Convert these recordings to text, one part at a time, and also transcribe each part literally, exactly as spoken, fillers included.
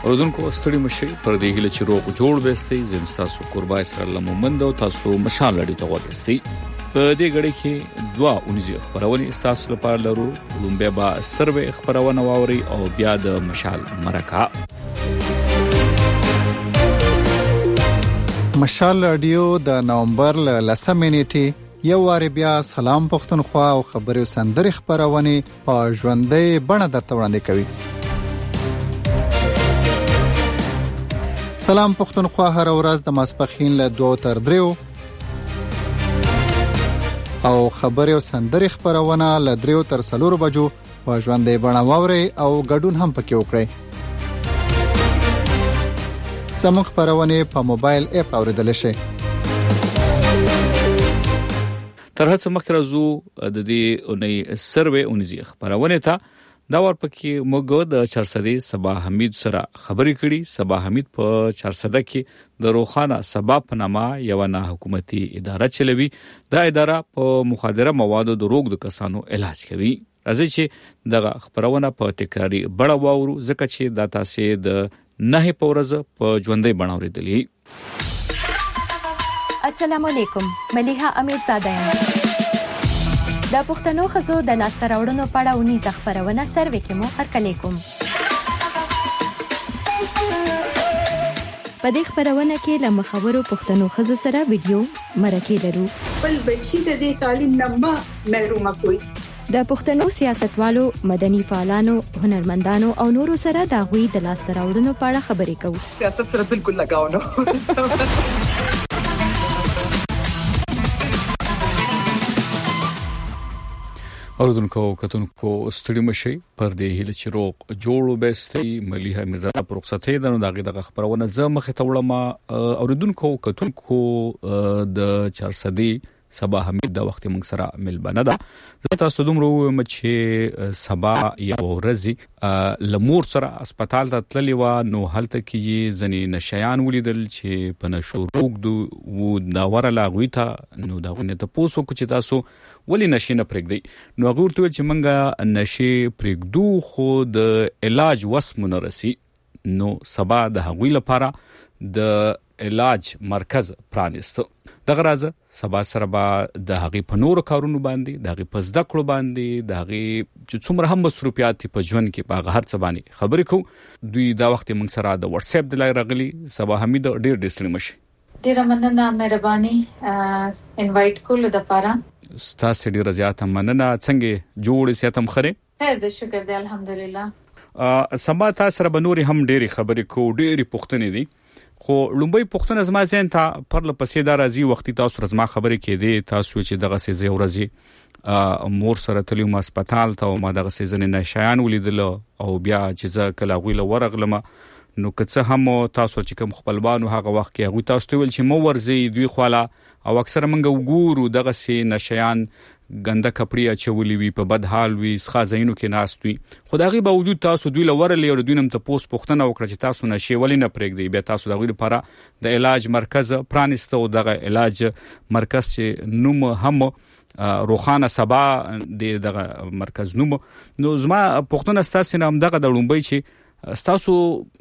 اوردونکو ستړي مشي پر دې هله چې روغ جوړ وستي زم تاسو قربای سره لمومند او تاسو مشال لري ته وستي په دې غړي کې دوا اونځي خبرونه تاسو لپاره لرو لومبه با سروي خبرونه واوري او بیا د مشال مرکا مشال رادیو د نومبر لسمه نیټه یو وار بیا سلام پښتونخوا او خبرو سندري خبرونه په ژوندۍ بڼه درته وړاندې کوي. سلام پښتونخوا هر ورځ د ماسپخین له دوه تر دریو او خبرو سندري خبرونه له دریو تر څلورو بجو په ژوندۍ بڼه واوري او ګډون هم پکې وکړئ. زموږ خبرونه په موبایل اپ اوریدل شي. تر هڅه مخکې راځو د دې اونۍ سروي اونځي خبرونه ته دا ورپکې موږ د چارسدي صبا حمید سره خبرې کړي. صبا حمید په چارسده کې د روخانه صبا په نامه یو نه حکومتي اداره چلوي. دا اداره په مخدره موادو د روغ د کسانو علاج کوي. راځي چې دغه خبرونه په تکراری بڑا واورو ځکه چې دا تاسو د نه پورزه په ژوندۍ بڼاورېدلې. السلام علیکم، ملیحه امیر ساده د پښتنو خزو د لاسته راوړنو په اړه ونی خبرونه سروي کې مو هرکلی کوم. په دې خبرونه کې له مخاورو پښتنو خزو سره ویډیو مرکه لرو. بل بچی د دې تعلیم نه محروم کوي. د پښتنو سیاستوالو، مدني فعالانو، هنرمندانو او نورو سره د غوي د لاسته راوړنو په اړه خبرې کوو. سیاست سره بالکل لگاو نه. اوردونکو کتونکو ستړي مشي پر دې هله چې روغ جوړو بستي مليحه مرزا پر رخصتې دنو دغه دغه خبرونه زه مخه تولم. اوردونکو کتونکو د چارسدي صبا حمید د وخت موږ سره ملبنه ده. زه تاسو دومره وایم چې صبا یو ورځي لمور سره هسپتال ته تللی و نو هلته کې ځنې نشيان ولیدل چې په نشو روغ دو و دا ورله غوي ته نو دا غونه ته پوسو چې تاسو ولی نشي نه پرېږدي. نو هغه ورته چې منګه نشي پرېږدو خو د علاج وسمونه رسی نو صبا د هغوی لپاره د علاج مرکز پرانیست. دغه راز سبا سره با د هغې په نورو کارونو باندې د هغې په زده کړو باندې د هغې چې څومره هم مصروفیات په ژوند کې په هغه هر څه باندې خبرې کوو. دوی دا وخت موږ سره د واتس اپ د لای راغلي. صبا حمید ډېر ډېر ستړي مشي. ډېره مننه، مهرباني انوایټ کولو دپاره. ستاسو ډېره زیاته مننه. څنګه جوړ سیاست هم خره؟ خیر دی، شکر دی، الحمدلله. سبا تاسو سره به نورې هم ډېرې خبرې کوو، ډېرې پوښتنې دي. خو لومبۍ پوښتنه زما ذهن ته پر لپسې دا راځي وختي تاسو رزما خبرې کېدې تاسو چې دغه سي زی ورځي مور سره تلو ما هسپتال ته او ما دغه سي زنه نشيان ولیدل او بیا چې زه کله غویله ورغلم نو که هم تاسو چې کوم خپلوانو هغه وخت کې هغه تاسو ویل چې مو ورځي دوی خواله او اکثر منګه وګورو دغه سي نشيان ګنده کپړی اچولې وي په بد حال وي ښه زینو کې ناست وي. خدایي باوجود تاسو دوی لورلې او دوی نم ته پوس پوښتنه وکړه چې تاسو نشي ولې نه پرېږدي. بیا تاسو دغه لپاره د علاج مرکز پرانیسته او دغه علاج مرکز چې نوم هم روخانه صبا دغه مرکز نوم. نو زما پوښتنه ستاسو نه هم دغه د لومبۍ چې ستاسو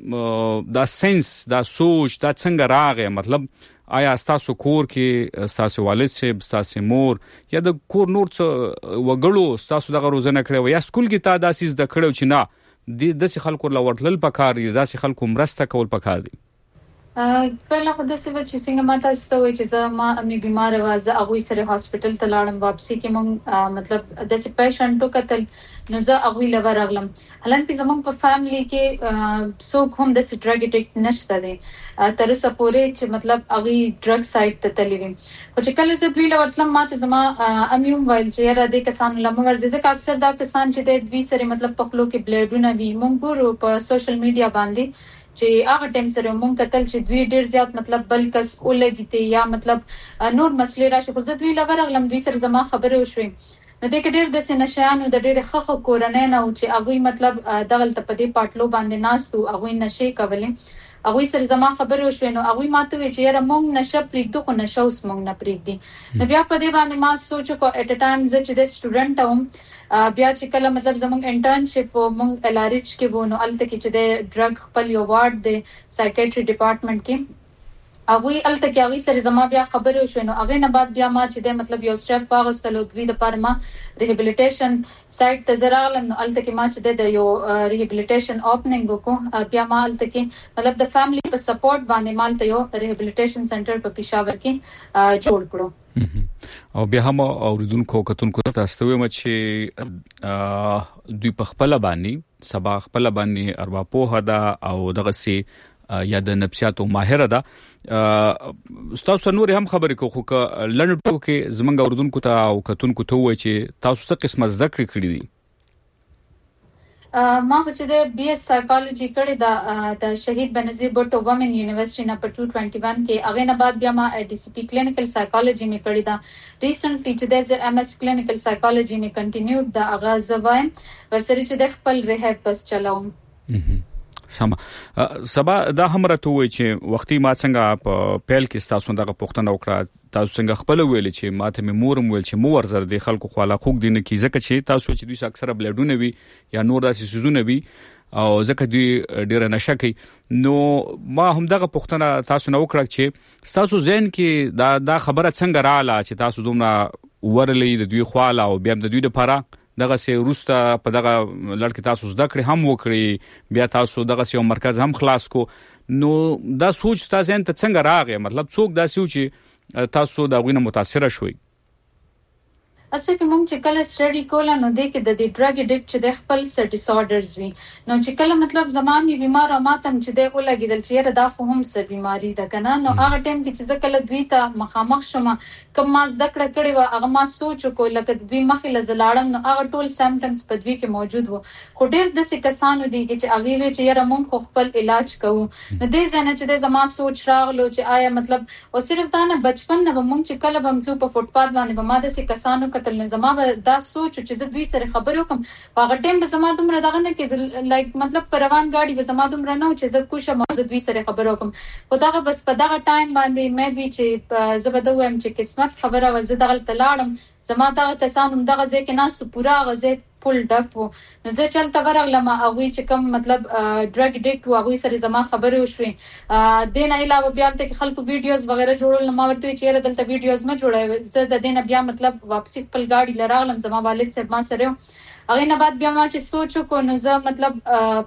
دا سنس دا سوچ دا څنګه راغی، مطلب آیا تاسو کور کې تاسو والد صاحب تاسو مور یا د کور نور څه وګړو تاسو دغه روزنه کړو یا سکول کې تا داسې د کړو چې نه د داسې خلکو لورتل پکار دي، داسې خلکو مرسته کول پکار دي؟ पहिला خو داسې و چې څنګه ما تاسو ته وایي چې زه ما امي بیمار وه، زه هغوی سره هاسپټل ته لاړم، واپسې کې مونږ مطلب داسې پیشنټ وکتل نو زه هغوی له ورغلم. حالانکه زموږ په فیملی کې څوک هم داسې ډرګ اډکټ نشته دی تر اوسه پورې چې مطلب هغوی ډرګ سایډ ته تللي وي. خو چې کله زه دوی له ورتلم ما ته زما امي هم ویل چې یاره دې کسانو له مه ورځې، ځکه اکثر دا کسان چې دی دوی سره مطلب په خولو کې بلیډونه وي. مونږ ګورو په سوشل میډیا باندې چې هغه ټیم سره مونږ کتل چې دوی ډیر زیات مطلب بل کس ولګي ته یا مطلب نور مسلې راشي. خو زه دوی له ورغلم، دوی سره زما خبرې وشوې نو دې کې ډیر د نشيانو د ډیر خخ کورنۍ نه او چې هغوی مطلب دغلته په دې پاټلو باندې ناستو هغوی نشي کولې. هغه سره زما خبرې وشوې نو هغه ماته وی چې یاره مونږ نشه پریږدو خو نشه اوس مونږ نه پریږدي نو بیا په دې باندې ما سوچ کو اټ ا ټایم زه چې د سټوډنټ وم بیا چې کله مطلب زموږ انټرنشپ و مونږ ال ار ایچ کې وو نو الته کې چې د ډرګ خپل یو وارډ د سایکیټری ډپارټمنټ کې هغه الته کې هغه سره زما بیا خبرې وشوې نو هغه نه بعد بیا ما چې د مطلب یو سټپ پاغستلو دوی د پر ما ریهابلیټیشن سایت ته زراغلم نو الته کې ما چې د یو ریهابلیټیشن اوپننګ وکړو بیا ما الته کې مطلب د فیملی په سپورټ باندې مالته یو ریهابلیټیشن سنټر په پېښور کې جوړ کړو او بیا هم اوریدونکو کتونکو ته تاسو ته چې دوی په خپل باندې سبا خپل باندې اروا په هدا او دغه سي یا د نفسیاتو ماهر ده تاسو نور هم خبرې کوو خو لنډو کې زمونږ اوریدونکو ته او کتونکو ته وایي چې تاسو څه قسمه ذکر کړی دي ما چې د بي اس سایکالوجي کړی دا د شهید بنظیر بوټو وومن یونیورسيټي نمبر دو سو اکیس کې هغه نه بعد بیا ما ډي سي پي کلینیکل سایکالوجي می کړی دا ریسنټلی چې د ام اس کلینیکل سایکالوجي می کنټینیوډ دا هغه زوایم ورسره چې د خپل ریهاب بس چلاوم سم سبا دا هم راته وای چې وختي ما څنګه په پیل کې تاسو دغه پوښتنه وکړه تاسو څنګه خپل ویل چې ماته مې مورم ویل چې مور زر د خلکو خواله خوګ دینه کی ځکه چې تاسو چې دوی اکثره بلډونه وي یا نور داسې سيزونه وي او ځکه دوی ډیره نشه کوي نو ما هم دغه پوښتنه تاسو نو وکړه چې تاسو ذهن کې دا دا خبره څنګه رااله چې تاسو دومره ورلې د دوی خواله او بیا د دوی لپاره دغه سي روستا په دغه لړ تاسو زده کړې هم وکړي بیا تاسو دغه سي مرکز هم خلاص کو نو دا سوچ تاسو ته څنګه راغی مطلب څوک دا سوچ تاسو دا غوینه متاثر شوي اصل کې مونږ چې کله سټډي کوله نو د کې د ډرګ اډیکټ چې د خپل سر ډیساردرز وي نو چې کله مطلب زمامي بیمار او ماتم چې د ولګیدل چې دا خو هم سر بیماری ده کنه نو هغه ټیم کې چې کله دوی ته مخامخ شوم کوم ما زده کړ کړي و هغه ما سوچ کو لکه دوی مخې لزلاړم نو هغه ټول سمپټمز په دوی کې موجود وو خو ډېر د څه کسانو دي چې هغه وی چې یاره مونږ خو خپل علاج کوو نو دې ځنه چې د زما سوچ راغلو چې آیا مطلب او صرف دا نه بچپن نه مونږ چې کله به مطلب په فوټپات باندې به ما د څه کسانو کتل نه زما دا سوچ چې زه دوی سره خبرې وکم هغه ټیم به زما دومره دغه نه کې لایک مطلب پر روان گاډي به زما دومره نه چې زه کوشم زه دوی سره خبرې وکم خو دغه بس په دغه ټایم باندې مې به چې زبده وایم چې قسمت خبره و زه دغه تلاړم زما دغه کسانو دغه ځکه نه پورا غزه فل ډک وو نو زه چلته ورغلم او چې کوم مطلب ډرګ اډیکټ وو هغه سره زما خبرې وشوي دین علاوه بیا ته خلکو ویډیوز وغیرہ جوړول نو ما ورته چې دلته ویډیوز ما جوړای زه د دینه بیا مطلب واپسی خپل گاډي لراغلم زما والد صاحب ما سره هغه نه بعد بیا ما چې سوچ کو نو زه مطلب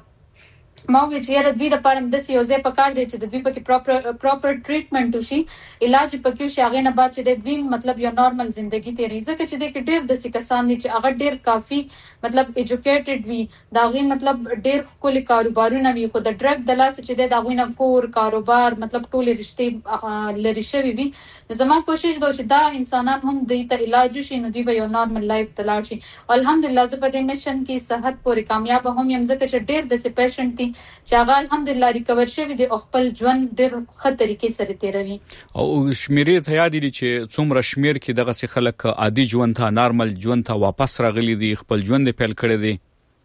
ما وی چې یاره دوی د پاره د سی یوزه په کار دی چې د دوی په کې پراپر پراپر ټریټمنټ وشي علاج پکې شي هغه نه بعد چې د دوی مطلب یو نارمل ژوندۍ تیری ځکه چې د کې ډېر د سی کسان دي چې هغه ډېر کافي مطلب ایجوکیټډ وي دا غي مطلب ډېر خپل کاروبارونه وي خو د ډرګ د لاس چې د غوینه کور کاروبار مطلب ټول رشتې لري شوی وي زما کوشش دا چې دا انسانان هم د ته علاج شي نو دوی به یو نارمل لایف تلاړ شي الحمدلله زه په دې میشن کې صحت پورې کامیاب هم یم ځکه چې ډېر د سی پیشنټ دي چې هغه الحمدلله ریکور شوی دی او خپل ژوند ډېر ښه طریقې سره تیروي او شمیرې ته یاد دي چې څومره شمیر کې دغه څه خلک عادي ژوند ته نارمل ژوند ته واپس راغلي دي خپل ژوند پیل کړی دي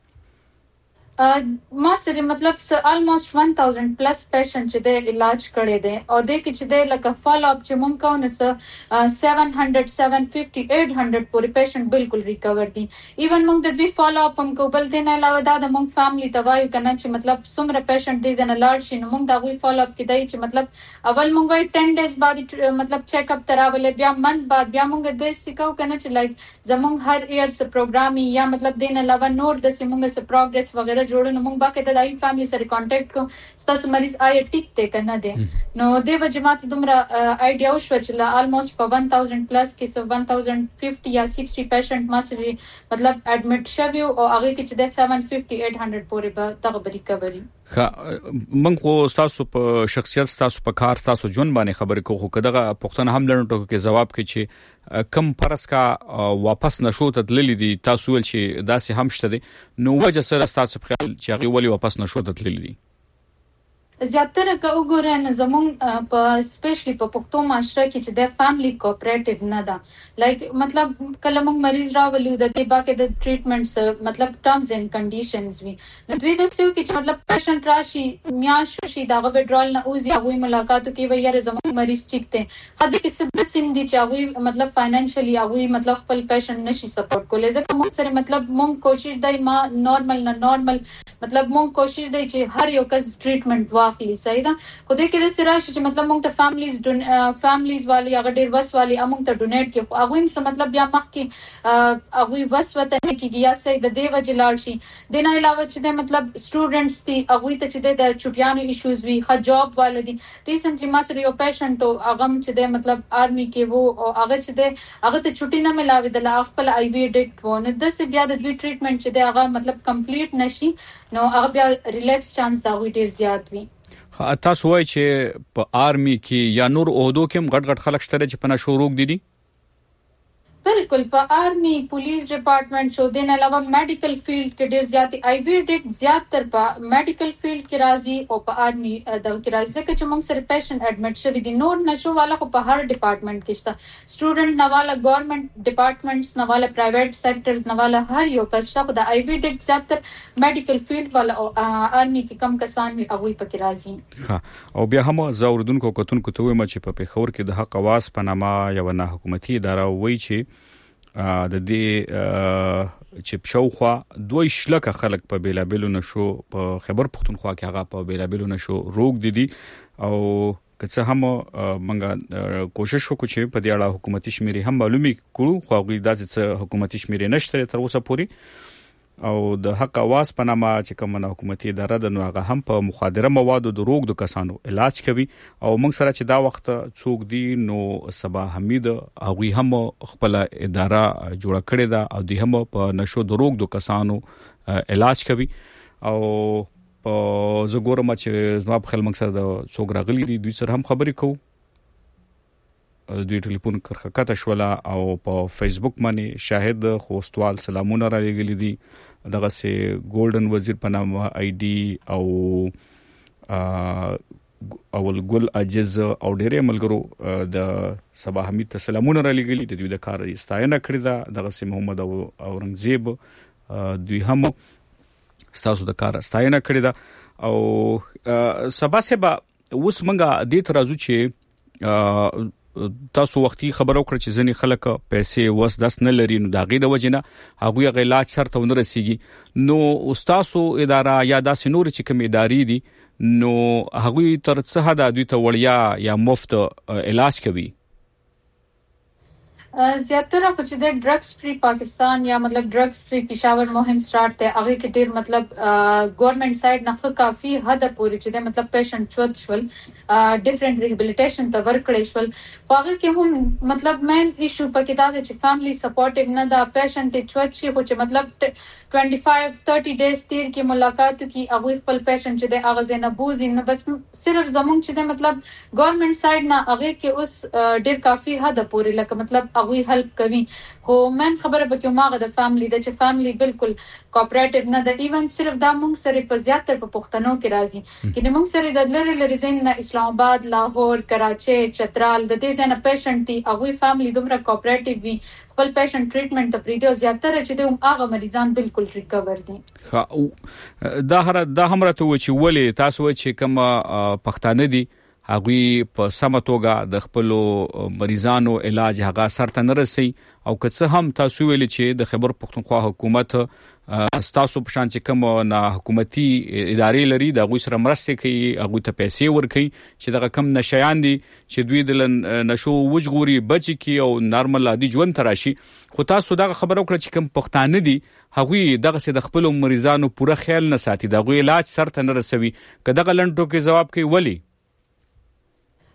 ما سره مطلب س almost one thousand plus patient چې د علاج کړي دي او د کې چې د لکه فالو اپ چې مونږ کوو نو seven hundred seven fifty eight hundred پورې patient بالکل ریکور دي ایون مونږ د دوی فالو اپ هم کوو بل دین علاوه دا د مونږ فیملی ته وایو کنه چې مطلب څومره patient دي زنه لاړ شي نو مونږ دا غوي فالو اپ کې دی چې مطلب اول مونږ وای ten days بعد مطلب چیک اپ تراولې بیا منت بعد بیا مونږ د سکو کنه چې لایک زمونږ هر ایئر س پروګرام یا مطلب دین علاوه نور د سیمونږ س پروګرس وغیرہ جوړو نو موږ باکه د دای فیملی سره کانټیکټ کو تاسو مریض آی ټیک ته کنه دي نو د وجمات دومره آیډیا وشو چې لا almost په one thousand plus کې سو one thousand fifty یا sixty پیشنټ ماسري مطلب اډمټ شوی او هغه کې چې د seven fifty eight hundred پورې به تغبر ریکوري من خو تاسو په شخصیت تاسو په کار تاسو جون باندې خبرې کوو کداغه پښتنه هم لرنټو کې جواب کوي چې کم پرس کا واپس نشو ته تللی دي تاسو ول چې داسې هم شته دي نو وجه سره تاسو په خیال چې هغه ولې واپس نشو ته تللی دي زیاتره که وګورئ نو زموږ په سپیشلی په پښتو معاشره کې چې د فیملی کوپریټیو نه ده لایک مطلب کله موږ مریض راولو د طب کې د ټریټمنټس مطلب ټرمز اینڈ کنډیشنز وي نو دوی د څه کې چې مطلب پیشنټ راشي میاش شي دا وډرال نه اوزي هغه ملاقاتو کې وي یاره زموږ مریض ټیک ته خدای کې څه د سیم دي چې هغه مطلب فاینانشلی هغه مطلب خپل پیشنټ نشي سپورټ کولای ځکه موږ سره مطلب موږ کوشش دای ما نارمل نه نارمل مطلب موږ کوشش دای چې هر یو کس ټریټمنټ واخلي صحیح ده خو دې کې د سره چې مطلب موږ ته فیملیز فیملیز والی هغه ډیر وس والی موږ ته ډونیټ کې هغه هم څه مطلب بیا مخ کې هغه وس وته نه کېږي یا سې د دې وجه لاړ شي د نه علاوه چې د مطلب سټوډنټس دي هغه ته چې د چوپیانو ایشوز وي خا جاب والدي ریسنټلی ما سره یو پیشنټ او هغه چې د مطلب آرمي کې وو او هغه چې د هغه ته چټي نه ملاوي د خپل آی وی ډیکټ وو نو د څه بیا د دوی ټریټمنټ چې د هغه مطلب کمپلیټ نشي نو هغه بیا ریلیپس چانس دا وی ډیر زیات وي. تاسو وایي چې په آرمي کې یا نور عہدو کې هم غټ غټ خلک شته چې په نشو روغ دي دي بالکل په آرمي پولیس ډپارټمنټ شو دین علاوه میډیکل فیلډ کې ډیر زیات آی وی ډیکټ زیات تر په میډیکل فیلډ کې راځي او په آرمي د کې راځي چې موږ سره پیشنټ اډمټ شوی دي نور نشو والا خو په هر ډپارټمنټ کې شته سټوډنټ نه والا ګورنمنت ډپارټمنټس نه والا پرایویټ سېکټرز نه والا هر یو کس شته د آی وی ډیکټ زیات تر میډیکل فیلډ والا او آرمي کې کم کسان وي هغه پکې راځي. ها او بیا هم زوردونکو کتونکو ته وایم چې په پیښور کې د حق اواز په نامه یو نه حکومتي اداره وایي چې د دې چې شاوخوا دوی شلکه خلک په بیلابلو نشو په خبر پختونخوا کې هغه په بیلابلو نشو روغ دي دي او که هم منګه کوشش وکړو چې په دې اړه حکومتي شمیرې هم معلومي کړو خو غوډه داسې حکومتي شمیرې نشته تر اوسه پوري او د حق اواز په نامه چې کومه حکومتي اداره د نو هغه هم په مخدره موادو د روغ د کسانو علاج کوي او موږ سره چې دا وخت څوک دی نو سبا حمید هغه هم خپل اداره جوړ کړی دا او د هم په نشو د روغ د کسانو علاج کوي او په زګورم چې زما په خل موږ سره د څوک راغلي دي دوی سره هم خبرې کوو دوی ټلیفون کرخکته شولا او په فیسبوک باندې شاهد خوستوال سلامونه را لګلې دي دغه سه ګولډن وزیر په نامه آی ډي او اول ګل عجز او ډېرې ملګرو د صباح حمید ته سلامونه را لګلې د دوی د کار ستاینه کړې ده دغه سه محمد او اورنګزیب دوی هم ستاسو د کار ستاینه کړې ده او سبا سبا اوس منګه د ترازو چې تاسو وختي خبر او کړ چې ځنې خلک پیسې وس داس نه لري نو دا غي د وجنه هغه غي علاج سره ونه رسیږي نو استادو اداره یا داسې نور چې کوم ادارې دي نو هغه تر څه حد دوی ته وړیا یا مفت علاج کوي زیاتره په چې د ډرګز فری پاکستان یا مطلب ډرګز فری پېښور مهم سٹارټ ته هغه کې ډیر مطلب ګورنمنت سایډ نه کافي حد پورې چې د مطلب پیشنټ چوت شول ډیفرنٹ ریهابلیټیشن ته ورکړې شول خو هغه کې هم مطلب مین ایشو پکې دا چې فیملی سپورټیو نه دا پیشنټ چوت شي خو چې مطلب پچیس تیس ډیز تیر کې ملاقات کی هغه خپل پیشنټ چې د اغاز نه بوزي نه بس صرف زمونږ چې د مطلب ګورنمنت سایډ نه هغه کې اوس ډیر کافي حد پورې لکه مطلب هغه هیلپ کوي خو من خبره پکې ماغه د فیملی د چې فیملی بالکل کوپریټیو نه د ایون صرف دا موږ سره په زیاتره په پښتنو کې راځي کله موږ سره د لری لری زین اسلام آباد لاهور کراچي چترال د دې ځنه پیشنټ دي هغه فیملی دومره کوپریټیو وي خپل پیشنټ ټریټمنټ ته پریدو زیاتره چې دوم هغه مریضان بالکل ریکور دي دا هر دا هم راته و چې ولې تاسو چې کوم پښتانه دي هغه په سمتوګه د خپل مریضانو علاج هغه سرته نه رسي او که څه هم تاسو ویل چې د خبر پښتونخوا حکومت تاسو په شان چې کوم نه حکومتي ادارې لري د غوښ سره مرسته کوي هغه ته پیسې ورکوي چې دغه کم نشيان دي چې دوی د نشو وجغوري بچي کی او نارمل عادي ژوند تراشي خو تاسو دغه خبرو کړ چې کوم پښتانه دي هغه دغه سه د خپل مریضانو پوره خیال نه ساتي دغه علاج سرته نه رسوي که دغه لنډو کې جواب کوي ولی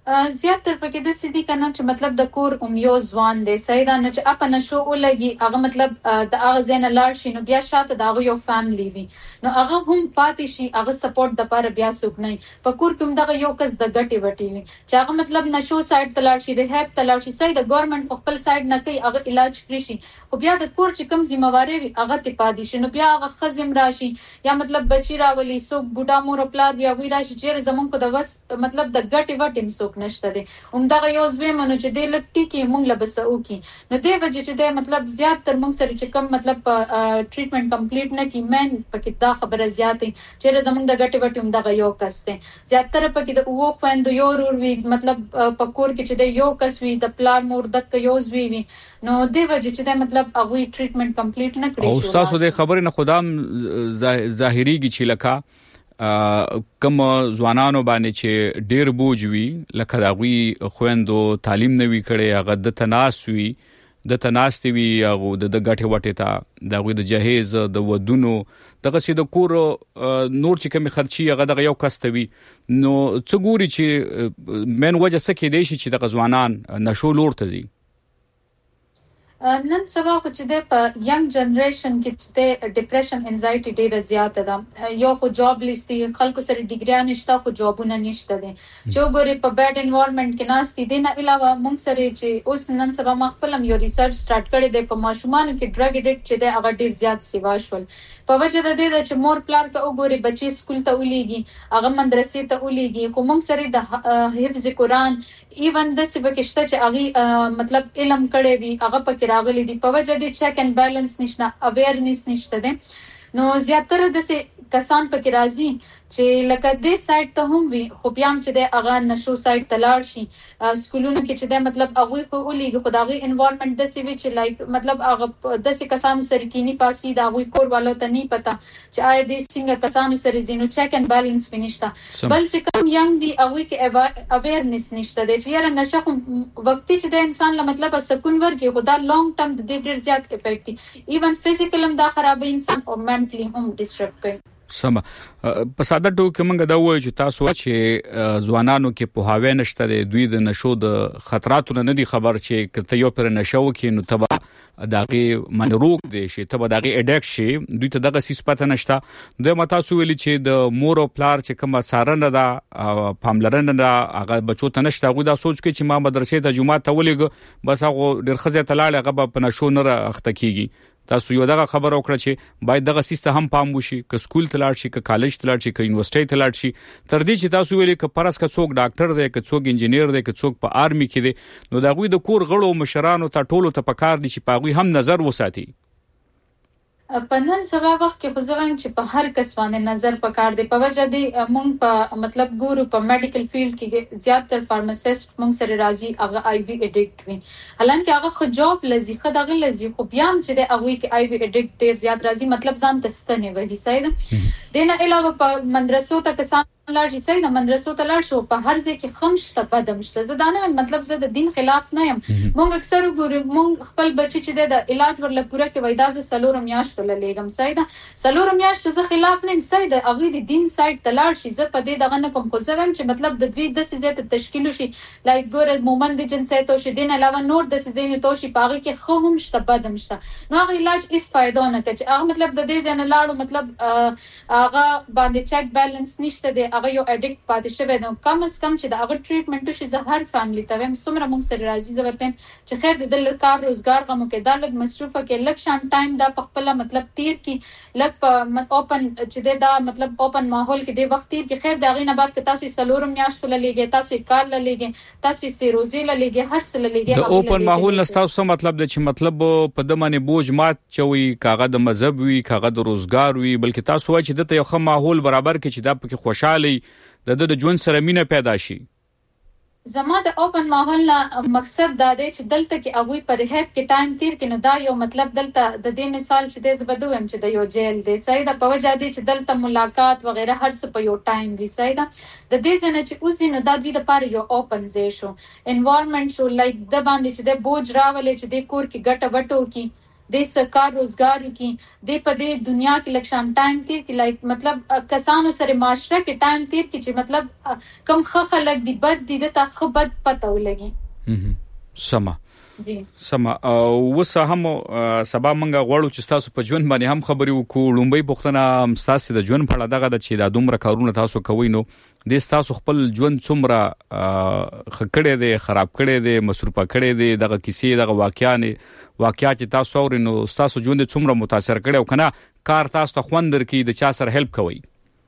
زیات تر پکې د سدي کنه چې مطلب د کور اومیو ځوان دی سیدا نه چې اپ نه شو ولګي هغه مطلب د هغه زین لاړ شي نو بیا شاته د هغه یو فاملی وي نو هغه هم پاتې شي هغه سپورټ د لپاره بیا څوک نه په کور کې دغه یو کس د ګټي وټي وي چې هغه مطلب نشو سایډ تلاړ شي ریهاب تلاړ شي سیدا ګورنمنت خپل سایډ نه کوي هغه علاج فری شي خو بیا د کور چې کوم ذمہواری وي هغه ته پاتې شي نو بیا هغه خزم راشي یا مطلب بچی راولي څوک بوډا مور پلار بیا وی راشي چې زمونږ په د وس مطلب د ګټي وټي څوک نشته دي همدغه یو ځوی منو چې د لټی کې مونږ لبسو کی نو دی وجه چې د مطلب زیات تر مونږ سره چې کم مطلب ټریټمنټ کمپلیټ نه کی مین پکې دا خبره زیاتې چې زمونږ د ګټي وټي همدغه یو کس دی زیات تر پکې د وو خويند یو ور وی مطلب پکور کې چې د یو کس وی د پلار مور دک یو ځوی وی نو دی وجه چې د مطلب هغه ټریټمنټ کمپلیټ نه کړی او تاسو د خبرې نه خدام ظاهريږي چې لکه کوم ځوانانو باندې چې ډیر بوج وي لکه داوی خويندو تعلیم نه وی کړي هغه د تناس وي د تناس وی هغه د غټه وټه تا داوی د جهیز د ودونو دغه سي د کور نور چې کوم خرچي هغه د یو کستوي نو څګوري چې من وجه سکه دی چې د ځوانان نشو لور ته زی نن سبا خو چې د په ینګ جنریشن کې چې د ډیپریشن انزایټي ډیره زیاته ده یو خو جاب لیستي خلکو سره ډیګریا نشته خو جابونه نشته دي چې وګوري په بیډ انوایرنمنت کې ناستي دي نه علاوه موږ سره چې اوس نن سبا ما خپل یو ریسرچ سٹارټ کړی دی په ماشومان کې ډرګ اډیکټ چې د هغه ډیر زیات سیوا شول په وجه د دې چې مور پلار ته وګوري بچي سکول ته ولېږي هغه مدرسې ته ولېږي خو موږ سره د حفظ قرآن ایون د سبکشته چې هغه مطلب علم کړي وي هغه پکې راغلي دي په وجه د چیک اینڈ بیلنس نشته اویرنس نشته دي نو زیاتره د کسان پکې راځي چې لکه د سایت ته هم وي خو بیا هم چې د هغه نشو سایت تلاړ شي سکولونو کې چې د مطلب هغه خو ولېږي خو دغه انوایرنمنت د سی وی چې لایک مطلب هغه د سی کسان سره کینی پاسي دا وی کور والو ته نه پتا چې آی دې څنګه کسان سره زینو چیک اینڈ بیلنس فینیشتا بل چې کوم ینګ دی هغه کې اویرنس نشته د چې یاره نشه وختي چې د انسان له مطلب سکون ورګي خو دا لانګ ټرم د ډیر زیات افیکټ دی ایون فزیکل هم دا خراب انسان او منټلی هم ډیسټرب کوي سم په ساده ټکو کې موږ دا وایو چې تاسو چې ځوانانو کې په هاوی نشته د دوی د نشو د خطراتو نه دي خبر چې کته یو پر نشو کې نو تبا داغه منروق دي شي تبا داغه اډیکټ شي دوی ته دغه صفات نشته د متاسو ویلي چې د مور او پلار چې کومه سارنه ده پاملرنه ده هغه بچو ته نشته غو دا سوچ کې چې ما مدرسې ته جمعه ته ولېګ بس هغه ډېر خزه تلاړ هغه په نشو نه اخته کیږي تاسو یو دغه خبر وکړه چې باید دغه سیستم هم پام وشي ک سکول تلاړ شي ک کالج تلاړ شي ک یونیورسيټي تلاړ شي تر دې چې تاسو ویلي ک پرس ک څوک ډاکټر دی ک څوک انجینیر دی ک څوک په آرمي کې دی نو دا غوي د کور غړو مشرانو ته ټولو ته پکار دي چې پاغوي هم نظر وساتي په نن سبا وخت کې خو زویم چې په هر کس باندې نظر پکار دی په وجه دی مونږ په مطلب ګورو په میډیکل فیلډ کې زیات تر فارماسیست مونږ سره راځي هغه آی وی اډیکټ وي حالانکه هغه خو جاب لذي خدغه لذي خو بیا هم چې د هغه کې آی وی اډیکټ ډیر زیات راځي مطلب ځان تستنه وهي سید دینه علاوه په مدرسو ته کسان لاړ شي سید مدرسو ته لاړ شو په هر ځای کې خمش ته پدم شته زدانه مطلب زه د دین خلاف نه یم مونږ اکثر ګورو مونږ خپل بچی چې د علاج ورله پوره کې وای دا ز سلورم یاشت لګم سید سلورم یاشت زه خلاف نه یم سید هغه د دین سایت ته لاړ شي زه په دې دغه نه کوم خو زه هم چې مطلب د دوی د سیزه ته تشکیل شي لایک ګور مومن د جنسیت او شدین علاوه نور د سیزه تو شي پاغه کې خو هم شته پدم شته نو هغه علاج هیڅ فائدہ نه کوي هغه مطلب د دې ځنه لاړو مطلب هغه باندې چیک بیلنس نشته دی هغه یو اډیکټ پاتې شوی نو کم از کم چې د هغه ټریټمنټ شي زه هر فیملی ته هم څومره موږ سره راځي زه ورته چې خیر د دل کار روزګار غو کې دا لګ مصروفه کې لګ شان ټایم دا په خپل مطلب تیر کې لګ په اوپن چې دا مطلب اوپن ماحول کې د وخت تیر کې خیر دا غینه بعد کې تاسو سلورم میاشت لګي تاسو کال لګي تاسو سیروزي لګي هر څه لګي د اوپن ماحول نستاو څه مطلب د چې مطلب په دمنه بوج مات چوي کاغه د مذهب وي کاغه د روزګار وي بلکې تاسو وایي چې د یو ښه ماحول برابر کې چې دا پکې خوشاله د د ژوند سره مینه پیدا شي زما د اوپن ماحول نه مقصد دا دی چې دلته کې هغه په ریهاب کې ټایم تیر کینو دا یو مطلب دلته د دې مثال چې د زبدو هم چې د یو جیل دی سیدا په وجه دي چې دلته ملاقات وغیرہ هر څه په یو ټایم وی سیدا د دې څنګه چې اوس نه د دوی لپاره یو اوپن ځای شو انوایرنمنت شو لایک د باندې چې د بوج راولې چې د کور کې ګټه وټو کې د سرکار روزګار کی د په د دنیا کې لکشان ټایم تیر کی لایک مطلب کسانو سره معاشره کې ټایم تیر کی چې مطلب کم خ خلک دی بد دي د تخبط پته ولګي سما جی سما او وسه هم سبا منګه غواړو چې تاسو په ژوند باندې هم خبري وکړو لومبي پښتنه تاسو د ژوند په اړه دغه د چې د دومره کارونه تاسو کوي نو د تاسو خپل ژوند څومره خکړې دي خراب کړي دي مصروفه کړي دي دغه کیسې دغه واقعانه واقعیت تاسو اورینو تاسو ژوند څومره متاثر کړي او کنه کار تاسو ته خوندر کی د چا سره هیلپ کوي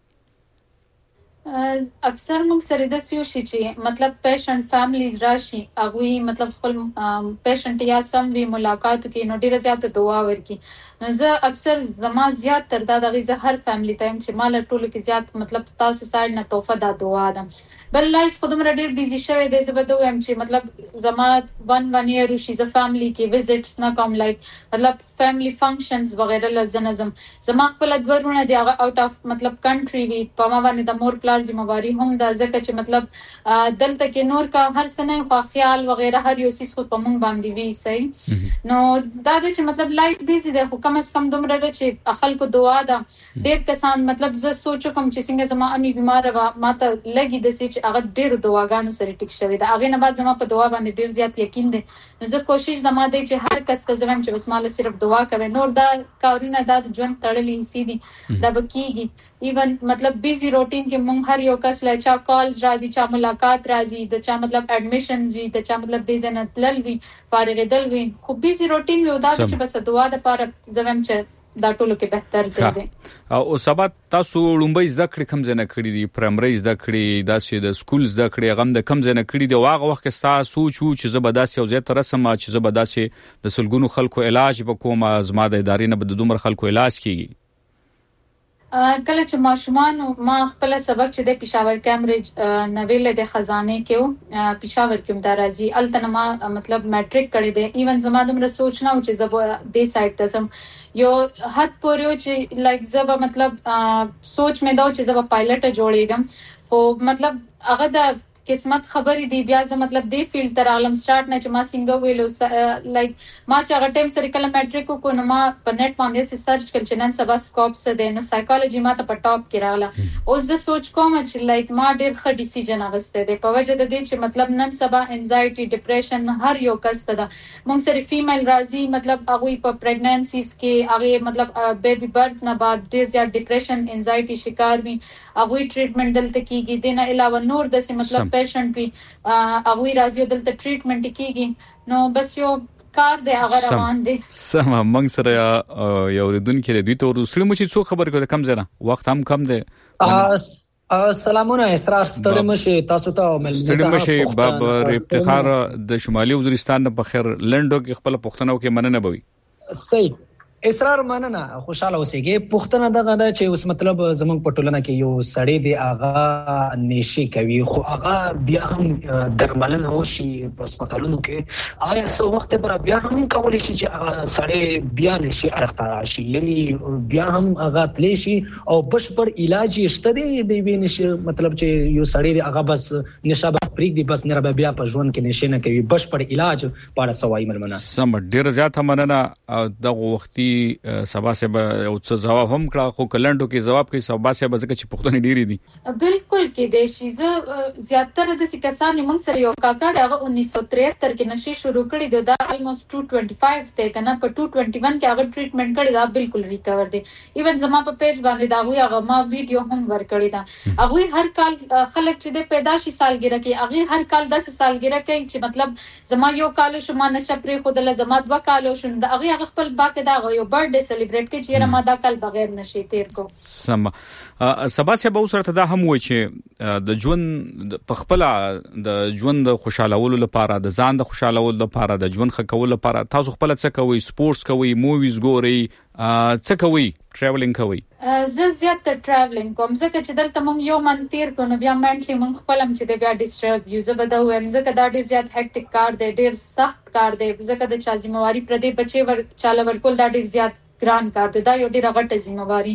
اکثر موږ سره د سیو شي چې مطلب پیشنټ فیملیز راشي هغه مطلب خپل پیشنټ یا سم وی ملاقات کې نو ډیره زیاته دعا ورکي نو زه اکثر زما زیات تر دا دغه زه هر فیملی ټایم چې مال ټولو کې زیات مطلب تاسو سره نه توفه دا دعا ده بل لایف خودم را ډیر بیزی شوی دی زه به دوه هم چې مطلب زما ون ون ایئر شي ز فیملی کې وزټس نه کوم لایک مطلب فیملی فنکشنز وغیرہ لزنزم زما خپل دورونه دی هغه اوټ اف مطلب کنټری وی په ما باندې د مور پلار ذمہواری هم دا ځکه چې مطلب دلته کې نور کا هر سنه خو خیال وغیرہ هر یو سیس خو په مونږ باندې وی صحیح نو دا د چې مطلب لایف بیزی دی خو کم از کم دومره ده چې خلکو دعا ده ډیر کسان مطلب زه سوچ کوم چې څنګه زما امي بیمار و ماته لګي د سې هغه ډېر دعاګانو سره ټیک شوی دا هغه نه بعد زما په دعا باندې ډېر زیات یقین دی نو زه کوشش زما دی چې هر کس ته زم چې بس مال صرف دعا کوي نور دا کارونه د ژوند تړلې سي دي دا بکیږي ایون مطلب بیزی روټین کې مونږ هر یو کس له چا کالز راځي چا ملاقات راځي د چا مطلب اډمیشن وی د چا مطلب د زنت لل وی فارغ دل وی خو بیزی روټین یو دا چې بس دعا د پاره زم چې دا ټولو کې بهتر ځای دی او سبا تاسو لومبي زده کړې کم ځنه کړې دي پرایمري زده کړې داسې د سکول زده کړې غم د کم ځنه کړې دي واغه وخت کې تاسو سوچ چې زبرداسي او زیات رسم چې زبرداسي د سلګونو خلکو علاج وکوم ازما د ادارې نه بد دومره خلکو علاج کیږي کله چې ماشومان ما خپل سبق چې د پېښور کیمبرج نویل د خزانه کې پېښور کې مدارزي التنما مطلب میټریک کړی دی ایون زما دومره سوچ نه و چې زب د سایت ته زم یو حد پورې چې لایک زب مطلب سوچ مې دا چې زب پایلټ جوړېږم خو مطلب هغه د قسمت خبرې دی بیا زه مطلب دی فیلډ تر عالم سٹارټ نه چې ما څنګه ویلو لایک ما چې هغه ټیم سره کله میټریک کو نو ما په نت باندې سرچ کړ چې نن سبا سکوپ څه دی نو سایکالوجي ما ته په ټاپ کې راغله اوس زه سوچ کوم چې لایک ما ډېر ښه ډیسیژن اغسته دی په وجه د دې چې مطلب نن سبا انزایټي ډیپریشن هر یو کس ته ده مونږ سره فیمیل راځي مطلب هغه په پریګنانسیز کې هغه مطلب بیبي برث نه بعد ډېر زیات ډیپریشن انزایټي شکار وي هغه ټریټمنټ دلته کیږي دنه علاوه نور د سي مطلب پیشنټ وي هغه راځي دلته ټریټمنټ کیږي نو بس یو کار دی هغه روان دی سم موږ سره یو ردون کې دوی ته ورسره مو چې څو خبر کوي کم زنه وخت هم کم دی سلامونه اسرار ستړي مشه تاسو ته ملګری ستړي مشه باب افتخار د شمالي وزیرستان په خیر لندو کې خپل پښتنو کې مننه بوي صحیح اسرار مننه خوشاله اوسېږي پښتنه دغه دا چې اوس مطلب زمونږ په ټولنه کې یو سړی دی هغه نشي کوي خو هغه بیا هم درملنه وشي په هسپتالونو کې آیا څو وخت پر بیا هم کولی شي چې هغه سړی بیا نشي اړخته شي یعنی بیا هم هغه تلی شي او بشپړ علاج شته دی دی نشي مطلب چې یو سړی هغه بس نشه پریک دی بس نه بیا په ژوند کې نشي نه کوي بشپړ علاج پاره سوای ملمنه سم ډیر زیات مننه دغه وختي سبا سے او څه جواب هم کړه خو کلندو کې جواب کوي سبا سے بزګه چې پښتون ډیری دي بالکل کې د شي زه زیاتره د سکسان موږ سره یو کاکا دغه انیس سو تریهتر کې نشي شروع کړی دی دا الموست دو سو پنځه ته کنه په دو سو اکیس کې هغه ټریټمنټ کړی دا بالکل ریکور دی ایون زما په پیج باندې دا وی هغه ما ویډیو هم ور کړی دا هغه هر کال خلک چې د پیدایشي سالګره کې هغه هر کال دس سالګره کوي چې مطلب زما یو کال شو ما نشه پرې خود له زما دوا کال شو دا هغه خپل باکه دا یو برډ سلیبریټ کې چې ما دا کال بغیر نشي تیر کو سم سبا سے به سره دا هم وای چې د ژوند په خپل د ژوند خوشالولو لپاره د ځان د خوشالولو لپاره د ژوند خکولو لپاره تاسو خپل څه کوي سپورتس کوي موویز ګوري څه کوي ټریولینګ کوي زه زیات تر ټریولینګ کوم ځکه چې دلته مونږ یو من تیر کو نو بیا منټلی مونږ خپلم چې د بیا ډیسټرب یو زه به دا وایم ځکه دا ډیر زیات هکټیک کار دی ډیر سخت کار دی ځکه د چا ذمہواری پر دې بچي ور چاله ورکول دا ډیر زیات ګران کار دی دا یو ډیر غټه ذمہواری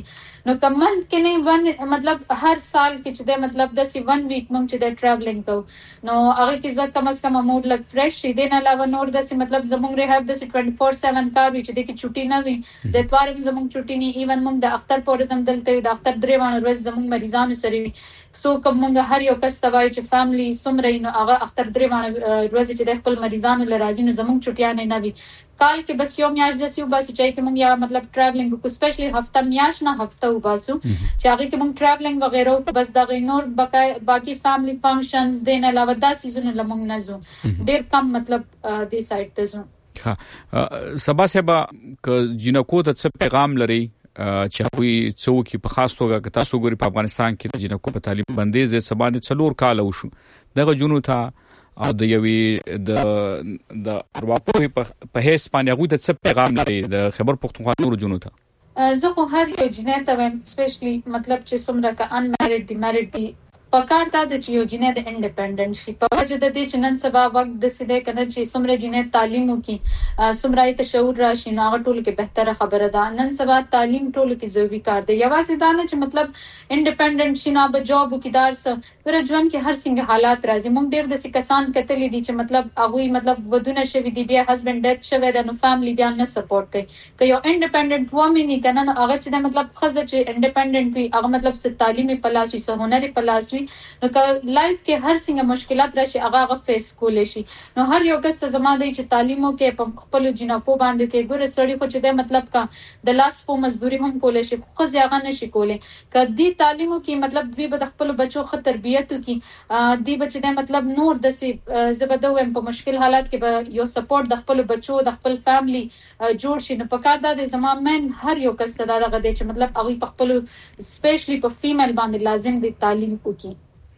نو کمن کې نه ون مطلب هر سال کې چې د مطلب د سی ون ویک مونږ چې د ټریولینګ کو نو هغه کې ځکه کم از کم موډ لګ فرش شي دین علاوه نور د سی مطلب زمونږ ریهاب د سی ټوئنټي فور سیون کار وی چې د کې چټي نه وي د اتوار زمونږ چټي نه ایون مونږ د اختر پورزم دلته د اختر درې وانه ورځ زمونږ مریضانو سره سو کوم مونږ هر یو کس توای چې فاملی سمره نو هغه اختر درې وانه ورځ چې د خپل مریضانو لرازي نو زمونږ چټیانه نه وي کال کې بس یو میاش د سیو بس چې کې مونږ یا مطلب ټریولینګ کو سپیشلی هفته میاش نه هفته وباسو چې هغه کې مونږ ټریولینګ وغیرہ بس د غینور باقي فاملی فنکشنز دین علاوه د سیزون لمونږ نه زو ډیر کم مطلب د سایت ته زو ها سبا سبا ک جنکو ته څه پیغام لري چې وي څوک په خاص توګه که تاسو ګوري په افغانستان کې د جنکو په تعلیم بندیز سبا نه څلور کال وشو دغه جنو ته او د یوې د د ارواپوهي په هیڅ باندې غوډه څه پیغام لري د خبر پښتونخوا نور جنو ته زه خو هر یو جنې ته وایم سپیشلی مطلب چې څومره کا ان میریډ دی میریډ دی پکار دا چې یو جنې د انډیپندنت شي په وجه د دې چې نن سبا وخت د سیده کنه چې څومره جنې تعلیم وکي څومره ته شعور راشي نو هغه ټول کې بهتره خبره ده نن سبا تعلیم ټول کې ضروري کار دی یوازې دا نه چې مطلب انډیپندنت شي نه به جاب وکیدار سره پر ژوند کې هر څنګه حالات راځي مونږ ډېر د سې کسان کتلې دي چې مطلب هغه مطلب ودونه شوی دی بیا هسبند ډیث شوی ده نو فاملی بیا نه سپورټ کوي که یو انډیپندنت وومن کنه نو هغه چې مطلب خزه چې انډیپندنت وي هغه مطلب ست تعلیمي پلاس وي سه هنري پلاس وي نو که لایف کې هر څنګه مشکلات راشي هغه هغه فیس کولای شي نو هر یو کس زما دی چې تعلیمو کې په خپل جنکو باندې کې ګوره سړی خو چې د مطلب کا د لاس په مزدوري هم کولای شي خو ځای نشي کولای کدي تعلیمو کې مطلب دوی به د خپل بچو خ تربیت وکي دی بچ د مطلب نور د سي زبدو هم په مشکل حالات کې به یو سپورټ د خپل بچو د خپل فاملی جوړ شي نو په کار د زما من هر یو کس دا دغه دی چې مطلب هغه په خپل سپیشلی په فیمیل باندې لازم دی تعلیم وکي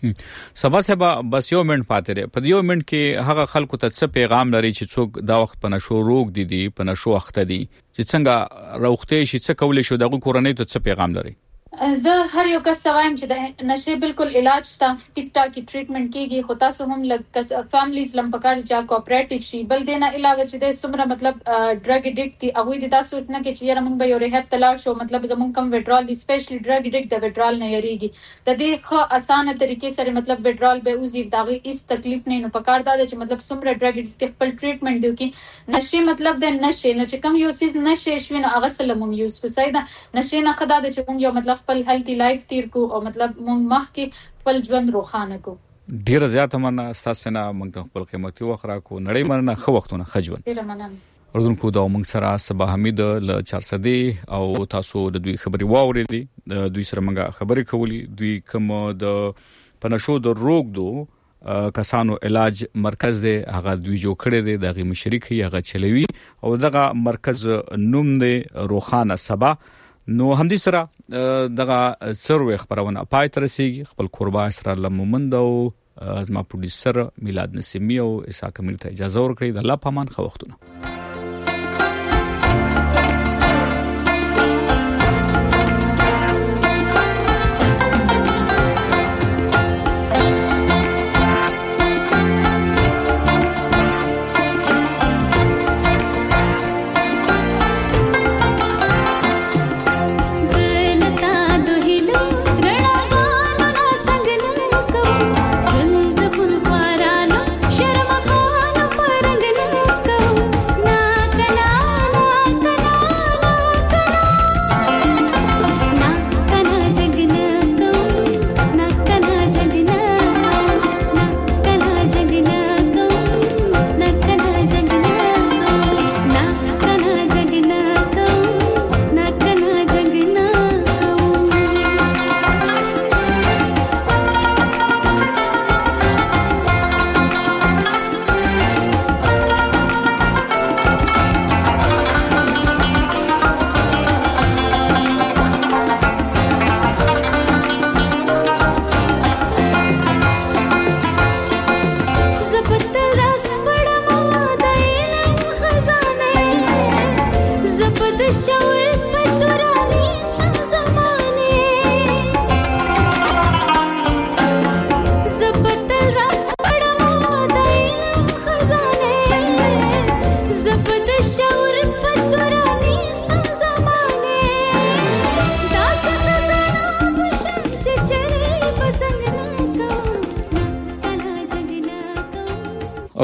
سبا سبا بس یو منټ پاتې لري په یو منټ کې هغه خلکو ته څه پیغام لري چې څوک دا وخت په نشو روغ دي دي په نشو اخته دي چې څنګه روغته شي څه کولای شو دغه کورنۍ ته څه پیغام لري زه هر یو کس وایم چې د نشې بالکل علاج تا ټیک ټاک کی ټریټمنټ کیږي خو تاسو هم لږ فیملیز لم پکار چې کوآپریټیو شي بل دینه علاوه چې د سمره مطلب ډرګ اډیکټ دي هغه د تاسو نه کې چې موږ به یو ریهاب تلاړ شو مطلب زمون کم وډرال دي سپیشلی ډرګ اډیکټ د وډرال نه یریږي د دې خو اسانه طریقې سره مطلب وډرال به اوزي داغي هیڅ تکلیف نه نو پکار دا چې مطلب سمره ډرګ اډیکټ خپل ټریټمنټ دی کی نشې مطلب د نشې نه چې کم یو سیز نشې شوی نو هغه سلمون یوز کو سیدا نشې نه خدا د چې یو مطلب خپل هیلتي لایف تیر کو او مطلب مونږ مخ کې خپل ژوند روښانه کو ډیر زیات مننه تاسو نه مونږ خپل قیمتي وخت را کو نړۍ مننه خو وختونه خجون ډیر مننه اردن کو دا مونږ سره صبا حمید ل چار صدی او تاسو د دوی خبري واورېدي د دوی سره مونږه خبرې کولې دوی کوم د پنشو د روغ دو کسانو علاج مرکز دی هغه دوی جوړ کړی دی دغه مشرک هغه چلوي او دغه مرکز نوم دی روخانه سبا نو همدې سره دغه سروي خبرونه پای تر رسیدي خپل قربا اسرار لمومند او زما پروډوسر میلاد نسیمی او اسا کمل ته اجازه ورکړي د الله پامان خو وختونه Shut up,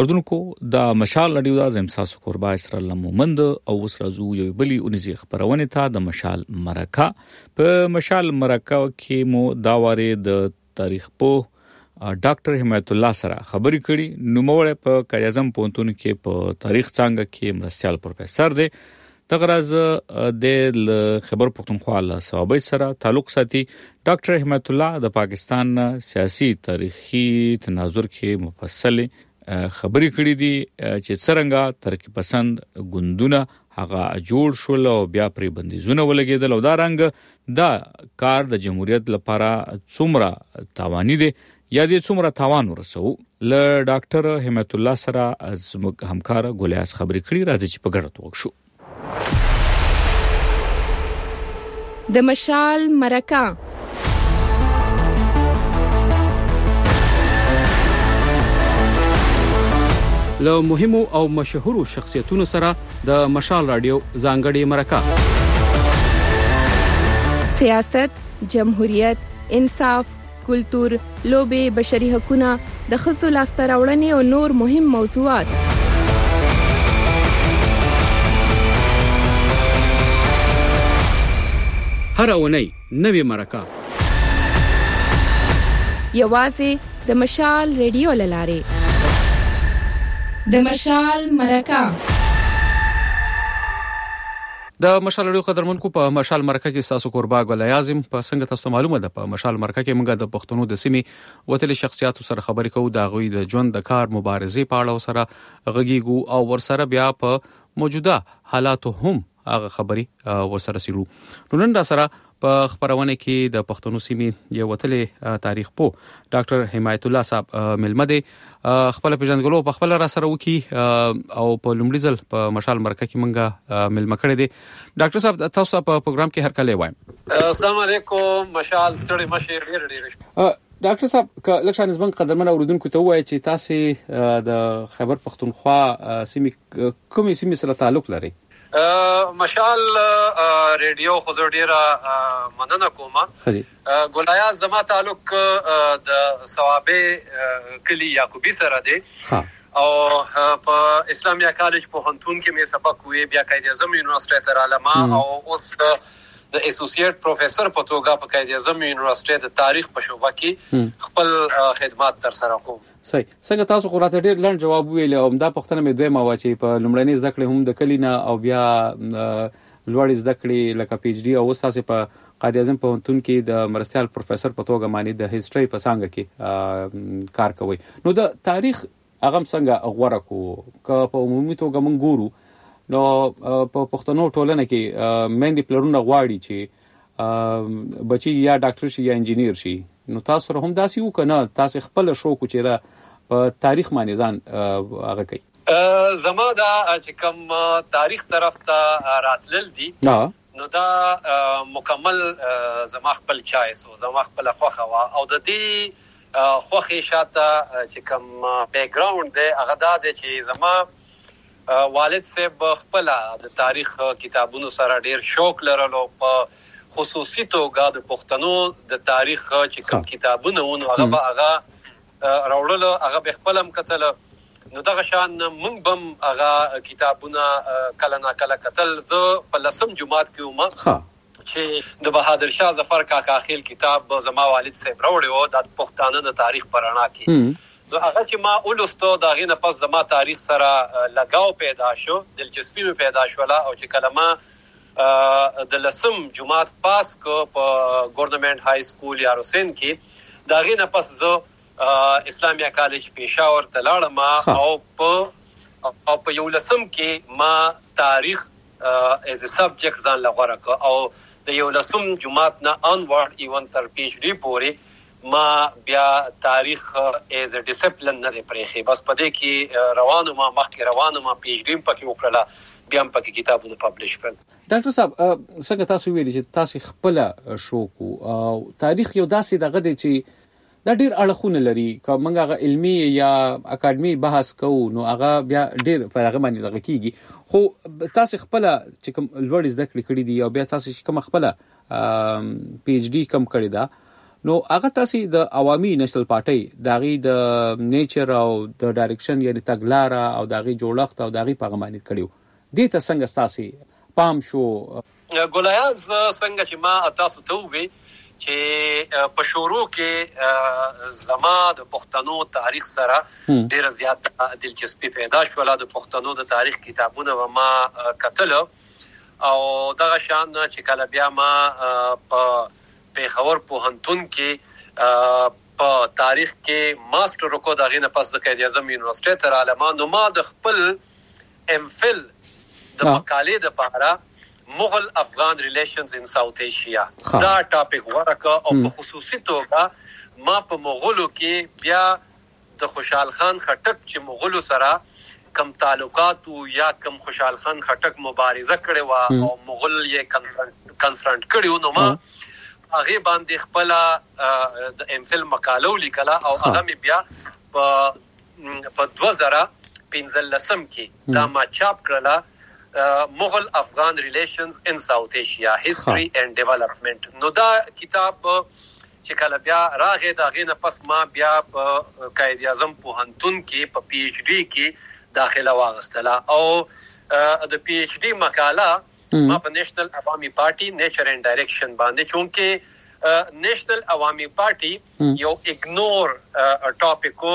اردوونکو د مشال رادیو د زم تاسو قربا اسرائیل مومند او وسرازو یو بلی اونیزی خبرونه ته د مشال مرکه په مشال مرکه کې مو دا واره د تاریخ په ډاکټر حمایت الله سره خبرې کړي نو موږ په کاریزم پونتون کې په تاریخ څنګه کې مرسیال پروفیسور دی تغراز د خبر پختونخوا له صوابۍ سره تعلق ساتي ډاکټر حمایت الله د پاکستان سیاسي تاریخي تناظر کې مفصل خبرې کړې دي چې څنګه ترقی پسند ګوندونه هغه جوړ شول او بیا پرې بندیزونه ولګېدل او دا رنګ دا کار د جمهوریت لپاره څومره تاواني دي یا دې څومره تاوان ورسو ل ډاکټر حمایت الله سره از همکار ګولیاس خبرې کړې راځي چې په ګډه توګه شو د مشال مرکه له مهمو او مشهورو شخصیتونو سره د مشال رادیو ځانګړې مرکه سیاست، جمهوریت، انصاف، کلتور، لوبې، بشري حقوقونه، د ښځو لاسته راوړنې او نور مهم موضوعات هر اونۍ نوې مرکه یوازې د مشال رادیو لاره د مشال مرکه د مشال رادیو قدرمنکو په مشال مرکه کې تاسو قربا غل اعظم په څنګه تاسو معلومه ده په مشال مرکه کې موږ د پښتنو د سیمې وتلي شخصیتو سره خبرې کوو د غوي د ژوند د کار مبارزې په اړه سره غږیږو او ورسره بیا په موجوده حالاتو هم هغه خبرې ورسره سیرو نو نن دا سره په خبرونه کې د پښتنو سیمې یو وتلي تاریخ پو ډاکټر حمایت الله صاحب ملمده خپل پیژندګلو په خپل را سره وکي او په لومړي ځل په مشال مرکه کې مونږه ملمه کړې دي ډاکټر صاحب تاسو په پروګرام کې هر کله وایم السلام علیکم مشال سړی مشه ډیر ډیر ډاکټر صاحب ک لکشان زبنګ قدرمن اوردونکو ته وایي چې تاسو د خیبر پختونخوا سیمې کومې سیمې سره تعلق لري مشال ریډیو خو ډیره مننه کوم ګولایا زما تعلق د ثوابه کلی یعقوبی سره دی او په اسلامیه کالج په هنتون کې مې سبق وی بیا قائد اعظم یونیورسيټي تر علما او اوس د اسوسییټ پروفیسور په توګه په قائد اعظم یونیورسيټي د تاریخ په شعبه کې خپل خدمات تر سره کوم صحیح څنګه تاسو خو راته ډېر لنډ جواب ویل او دا پښتنه مې دوی ما واچي په لومړنۍ زده کړې هم د کلینا او بیا لوړ زده کړې لکه پی ایچ ډي او تاسو په قائد اعظم په هنتون کې د مرستيال پروفیسور په توګه معنی د هیستوري په څنګه کې کار کوي نو د تاریخ هغه څنګه غوړه کو که په عمومي توګه مونږ ګورو نو په پښتنو ټولنه کې مېندې پلرونه غواړي چې بچي یا ډاکټر شي یا انجینیر شي نو تاسو هم داسې یو کنه تاسو خپل شو کو چې په تاریخ باندې ځان هغه کوي زما دا چې کوم تاریخ طرف ته راتلل دي نو دا مکمل زما خپل چایس او زما خپل خوخه وا او د دې خوخه شاته چې کوم بیک گراوند دی هغه دا دی چې زما والد صاحب خپل د تاریخ کتابونو سره ډیر شوق لرلو په خصوصي توګه د پښتنو د تاریخ چې کوم کتابونه ونه هغه به هغه راوړل هغه به خپلم کتل نو دغه شان مونږ بم هغه کتابونه کله نا کله کتل زه په لسم جمعات کې ومه چې د بهادر شاه ظفر کاکا خیل کتاب زما والد صاحب راوړی و د پښتانه د تاریخ پرانا کې نو هغه چې ما ولستو دا غینه پس زما تاریخ سره لګاو پیدا شو دلچسپي پیدا شو لا او چې کلمه د لسم جمعات پاس کو په ګورنمنت های سکول یا حسین کې دا غینه پس زه اسلامیه کالج پېښور ته لاړم او په او په یو لسم کې ما تاریخ از ا سبجیکټ ځان لغوره او د یو لسم جمعات نه انورد ایون تر پی ایچ ډي پورې ما بیا تاریخ از ا ډیسپلین نه پرېخي بس پدې کې روانو ما مخکې روانو ما پی ایچ ډي پکې وکړه بیا هم پکې کتابونه پبلش کړل ډاکټر صاحب څنګه تاسو ویلي چې تاسو خپل شوق او تاریخ یو داسې دغه دی چې دا ډیر اړخونه لري که موږ هغه علمي یا اکاډمي بحث کوو نو هغه بیا ډیر په هغه باندې دغه کیږي خو تاسو خپل چې کوم لوړ زده کړې کړې دي او بیا تاسو کوم خپل پی ایچ ډي کم کړی دا نو هغه تاسو د عوامي نېشنل پارټي داغي د نیچر او د ډایرکشن یعنی تګلارا او داغي جوړښت او داغي پیغامونه کړیو دې ته څنګه تاسو پام شو ګولیاز څنګه چې ما تاسو ته وې چې په شروع کې زما د پښتنو تاریخ سره ډېر زیات دلچسپي پیدا شوه د پښتنو د تاریخ کتابونه و ما کتل او دغه شان چې کله بیا ما په پیښور پوهنتون کې په تاریخ کې ماستر وکړ دغه نه پس د قائد اعظم یونیورسيټي تر عالمان نو ما د خپل ام فل د مقالې د پاره مغل افغان ریلیشنز ان ساوث ایشیا دا ټاپک ورکه او په خصوصي توګه ما په مغولو کې بیا د خوشحال خان خټک چې مغولو سره کم تعلقات یا کم خوشحال خان خټک مبارزه کړې و او مغول یې کنفرنٹ کړیو نو ما هغه باندې خپل د ام فل مقاله لیکله او هغه بیا په په دوه زره پنځلسم کې دا ما چاپ کړله مغل افغان ریلیشنز ان ساوث ایشیا هیستوري اینڈ ډیولپمنٹ نو دا کتاب چې کله بیا راغی دا غینه پس ما بیا په قائد اعظم پوهنتون کې په پی ایچ ډی کې داخله واغستله او د پی ایچ ډی مقاله ما په نېشنل عوامي پارټي نیچر اینڈ ډایرکشن باندې چونکه نېشنل عوامي پارټي یو اګنور ټاپکو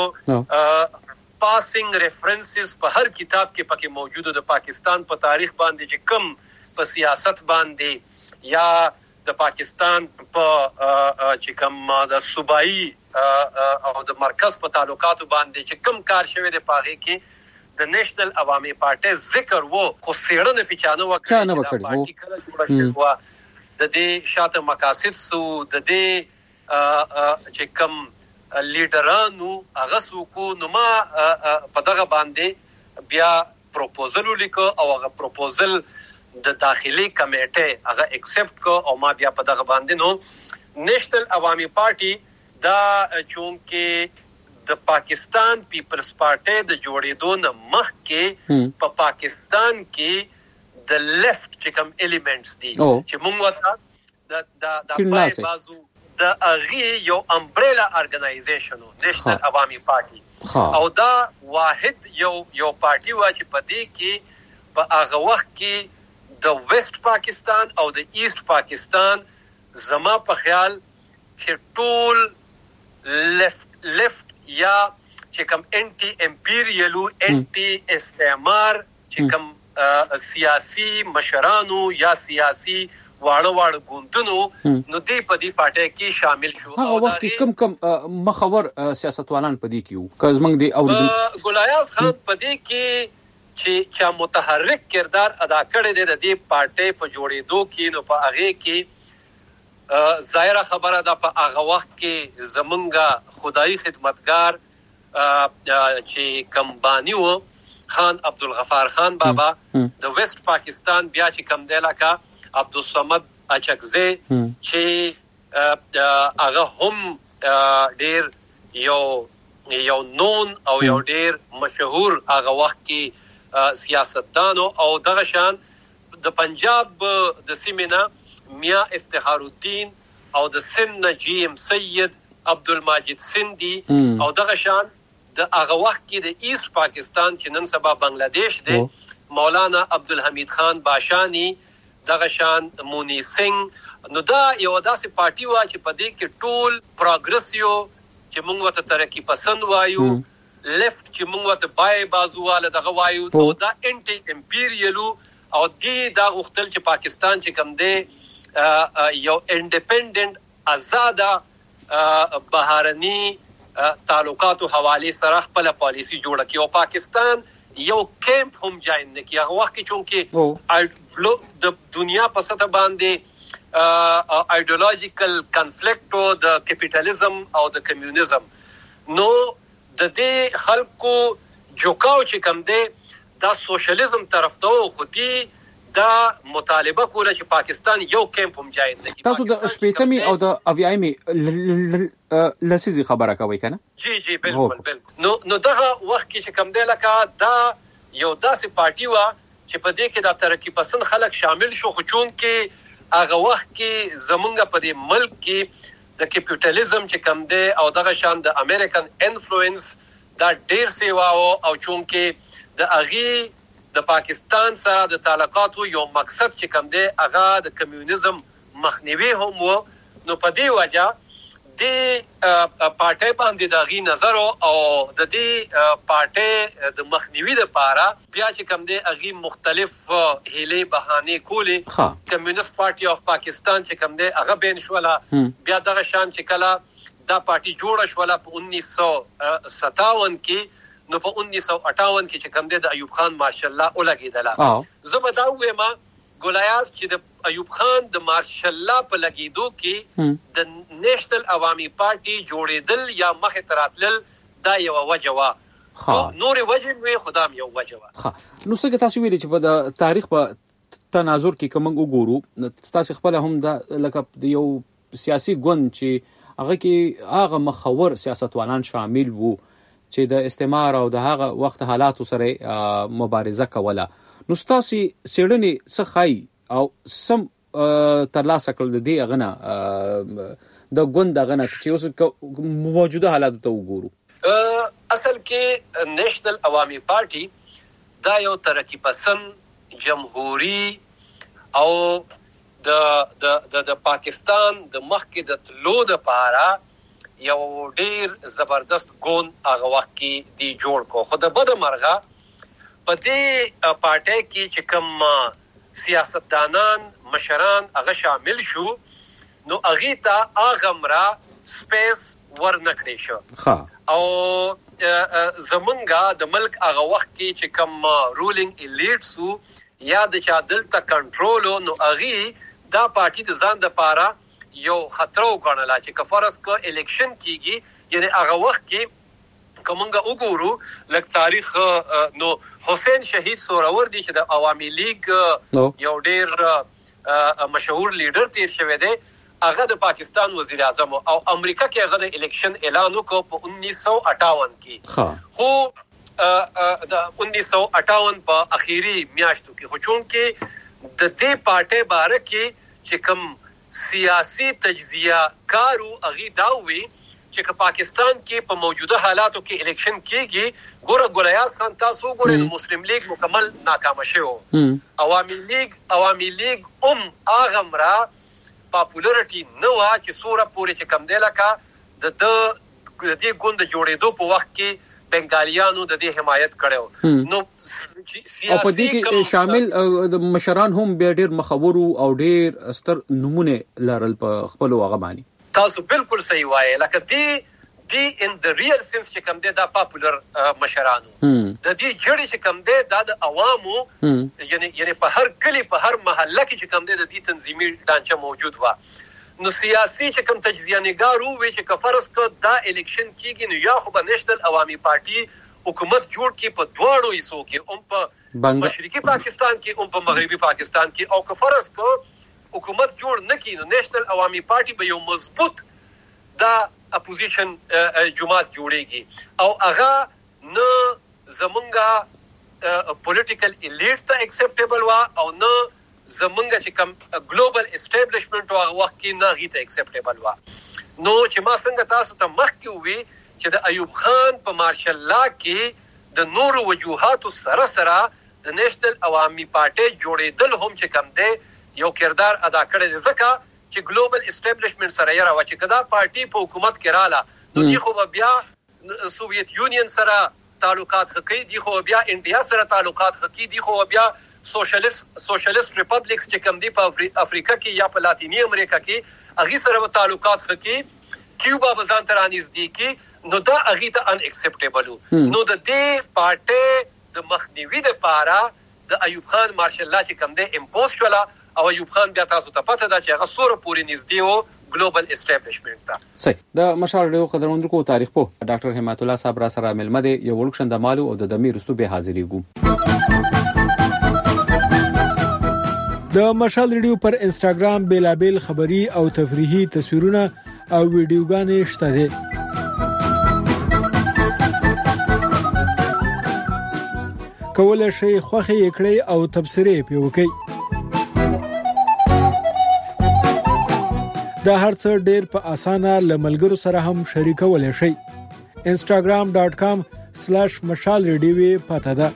پاسینګ ریفرنسز په هر کتاب کې پکې موجود د پاکستان په تاریخ باندې چې کم په سیاست باندې یا د پاکستان په چې کم د صوبایي او د مرکز په تعلقاتو باندې چې کم کار شوی دی پاغه کې د نېشنل عوامي پارټي ذکر وو خو سیړنه پیچانه وکړه پارټي کله جوړه شوه د دې شاته مقاصد سو د دې چې کم لیډرانو هغه سوکو نو ما په دغه باندې بیا پروپوزل ولیکو او هغه پروپوزل د داخلي کمیټه هغه ایکسپټ کو او ما بیا په دغه باندې نو نېشنل عوامي پارټي دا چونکه د پاکستان پیپلز پارټي د جوړېدو نه مخکې په پاکستان کې د لیفت چې کوم الیمنټس دي چې موږ وته د د د پای بازو د اغي یو امبریلا ارګنایزیشن نېشنل عوامي پارټي او دا واحد یو یو پارټي وا چې په دې کې په هغه وخت کې د ویسٹ پاکستان او د ایست پاکستان زما په خیال چې ټول لیفت لیفت یا چې کوم انټي امپیریالو انټي استعمار چې کوم سیاسي مشرانو یا سیاسي واړه واړه ګوندونو نو دې په دې پارټي کې شامل شو هغه وخت کم کم مخور سیاستوالان په دې کې وو که زمنګ دې اوریدل ګولیاز خان په دې کې چې چې متحرک کردار ادا کړی دی د دې پارټي په جوړېدو کې نو په هغه کې ظاهره خبره ده په هغه وخت کې زمونږه خدای خدمتگار چې کمبانی وو خان عبدالغفار خان بابا د ویسٹ پاکستان بیا چې کم دی لکه عبدالصمد اچکزی چې هغه هم ډیر یو یو نون او یو ډیر مشهور هغه وخت کې سیاستدانو او دغه شان د پنجاب د سیمینا میاں افتخار الدین او د سن جی ام سید عبدالماجد سندی او دغه شان د هغه وخت کې د ایست پاکستان چې نن سبا بنگلاديش دی مولانا عبدالحمید خان باشانی دغه شان مونی سنگ نو دا یو داسې پارټي وا چې په دې کې ټول پروګرسیو چې موږ ته ترقی پسند وایو لیفت چې موږ ته بای بازواله دغه وایو او دا انټي امپیریالو او دې دا غوښتل چې پاکستان چې کوم دی یو انډیپندنت آزاده بهرني تعلقاتو حواله سره خپل پالیسی جوړه کړي او پاکستان یو کیمپ هم جاین نه کیږي هغه وخت کې چونکه د دنیا په سطح باندې ایډیولوژیکل کنفلیکټ او د کیپټالیزم او د کمیونیزم نو د دې خلکو جوکاو چې کوم دی دا سوشلیزم طرف ته خو دی دا مطالبه کوله چې پاکستان یو کیمپ هم جاین نه کیږي تاسو د شپېتمي او د اویایمي لسیزي خبره کوي کنه جی جی بالکل بالکل نو نو دغه وخت کې چې کوم دی لکه دا یو داسې پارټي وا چې په دې کې د ترقی پسند خلک شامل شو خو چون کې هغه وخت کې زمونږ په دې ملک کې د کیپټالیزم چې کم دی او دغه شان د امریکن انفلوئنس دا ډیر سیوا او چونکه د اغي د پاکستان سره د تعلقاتو یو مقصد چې کم دی هغه د کمیونیزم مخنیوي هم وو. نو په دې وجه د پارټي باندې د غي نظر او د دې پارټي د مخنیوي لپاره بیا چې کوم دی اغي مختلف هلي بهانه کولې. کمیونست پارټي اف پاکستان چې کوم دی هغه بین شولا بیا دغه شان چې کلا دا پارټي جوړه شولا په انیس سو ستاون کې. نو په انیس سو اٹھاون کې چې کوم دی د ایوب خان ماشاء الله ولګیدله. زبدا وې ما ګولیاس چې د ایوب خان د مارشل الله په لګیدو کې د نېشنل عوامي پارټي جوړېدل یا مخه تراتل دا یو وجه وا. نور وجه وي خدام یو وجه وا. نو څنګه تاسو ویلي چې په تاریخ په تناظر کې کوم وګورو تاسو خپل هم د لکه یو سیاسي ګوند چې هغه کې هغه مخور سیاستوالان شامل وو چې د استعمار او د هغه وخت حالاتو سره مبارزه کوله. نو ستاسي سیړنی سخای او سم ترلاسه کړل د دې غنه د ګوند غنه چې اوس موجوده حالات ته وګورو. اصل کې نېشنل عوامي پارټي دا یو ترقی پسند جمهوریت او د د د پاکستان د مخکې د تلو د پاره یو ډیر زبردست ګوند هغه وخت کې دی جوړ کو. خو د بد مرغه په دې پارټي کې چې کوم سیاستدانان مشران هغه شامل شو نو هغه ته اغمرا سپیس ورنکړې شو او زمونږه د ملک هغه وخت کې چې کوم رولینګ الیټس یا د چا دلته کنټرول نو هغه دا پارټي د ځان د پاره یو خطر وګڼله چې کفارس کو الیکشن کیږي. یعنی هغه وخت کې کومنګه وګورو لکه تاریخ نو حسین شهید سورور دي چې د عوامي لیگ یو ډیر مشهور لیډر تیر شوی دی. هغه د پاکستان وزیر اعظم او امریکا کې هغه د الیکشن اعلان وکړ په انیس سو اٹھاون کې. خو د انیس سو اٹھاون په اخیری میاشتو کې خو چون کې د دې پارټي باره کې چې کوم سیاسي تجزیه کارو اغي داوي چې پاکستان کې په موجوده حالاتو کې الیکشن کېږي. ګوره ګولیاس خان تاسو ګوره مسلم لیگ مکمل ناکام شو. عوامي لیگ عوامي لیگ ام اغمرا پاپولرټي نو چې سوره پورې چې کم دی لکه د د دې ګوند جوړېدو په وخت کې بنگالیانو د دې حمایت کړو. نو سیاسي او په دې کې شامل د مشران هم به ډېر مخور او ډېر ستر نمونه لرل په خپل وغه باندې. تاسو بالکل صحیح وایي لکه دی دی ان د ریل سنس چې کم دی دا پاپولر مشرانو د دې جړې چې کم دی دا د عوامو یعنی یعنی په هر کلی په هر محله کې چې کم دی د دې تنظیمي ډانچه موجود و. نو سیاسي چې کوم تجزیه نگارو وی چې کفرس کو دا الیکشن کیږي نو یا خو به نېشنل عوامي پارټي حکومت جوړ کی په دواړو حصو کې هم په مشرقي پاکستان کې هم په مغربي پاکستان کې او کفرس کو حکومت جوړ نکي نو نېشنل عوامي پارټي به یو مضبوط دا اپوزیشن جماعت جوړيږي او هغه نه زمونږه پولیټیکل الیټ ته اکسپټیبل وا او نه زمونږه چې کوم ګلوبل اسټابلیشمنت او هغه وخت کې نه غیته اکسپټیبل وا. نو چې ما څنګه تاسو ته مخکې وی چې د ایوب خان په مارشل الله کې د نورو وجوهاتو سره سره د نېشنل عوامي پارټي جوړېدل هم چې کم دی یو کردار ادا کړی دی ځکه چې ګلوبل اسټابلیشمنت سره یې راو چې کدا پارټي په حکومت کې رااله نو دی خو بیا سوویت یونین سره تعلقات خکې دی خو بیا انډیا سره تعلقات خکې دی خو بیا سوشلیست سوشلیست ریپبلیکس چې کم دی په افریقا کې یا په لاتینی امریکا کې اغي سره تعلقات خکې کیوبا بزان تر انځ دی کې نو دا اغي ته ان ایکسپټیبل نو د دې پارټي د مخنیوي لپاره د ایوب خان مارشل الله چې کم دی امپوز شولا او ایوب خان بیا تاسو ته پته ده چې هغه سوره پوری نږدې وو ګلوبل اسټابلیشمنت ته. صحیح د مشال ډیو قدرمنونکو تاریخ په ډاکټر همت الله صاحب را سره ملمه دی یو ورکشن د مالو او د دمیر رستو به حاضرېګو. د مشال ریډیو پر انستګرام بیلابل خبری او تفریحي تصویرونه او ویډیوګانې شته دي. کولای شئ خوښه یې کړئ او تبصرې پې وکړئ. دا هر څه ډیر په اسانه لملګرو سره هم شریکولای شئ. instagram dot com slash مشال ریډیو پته ده.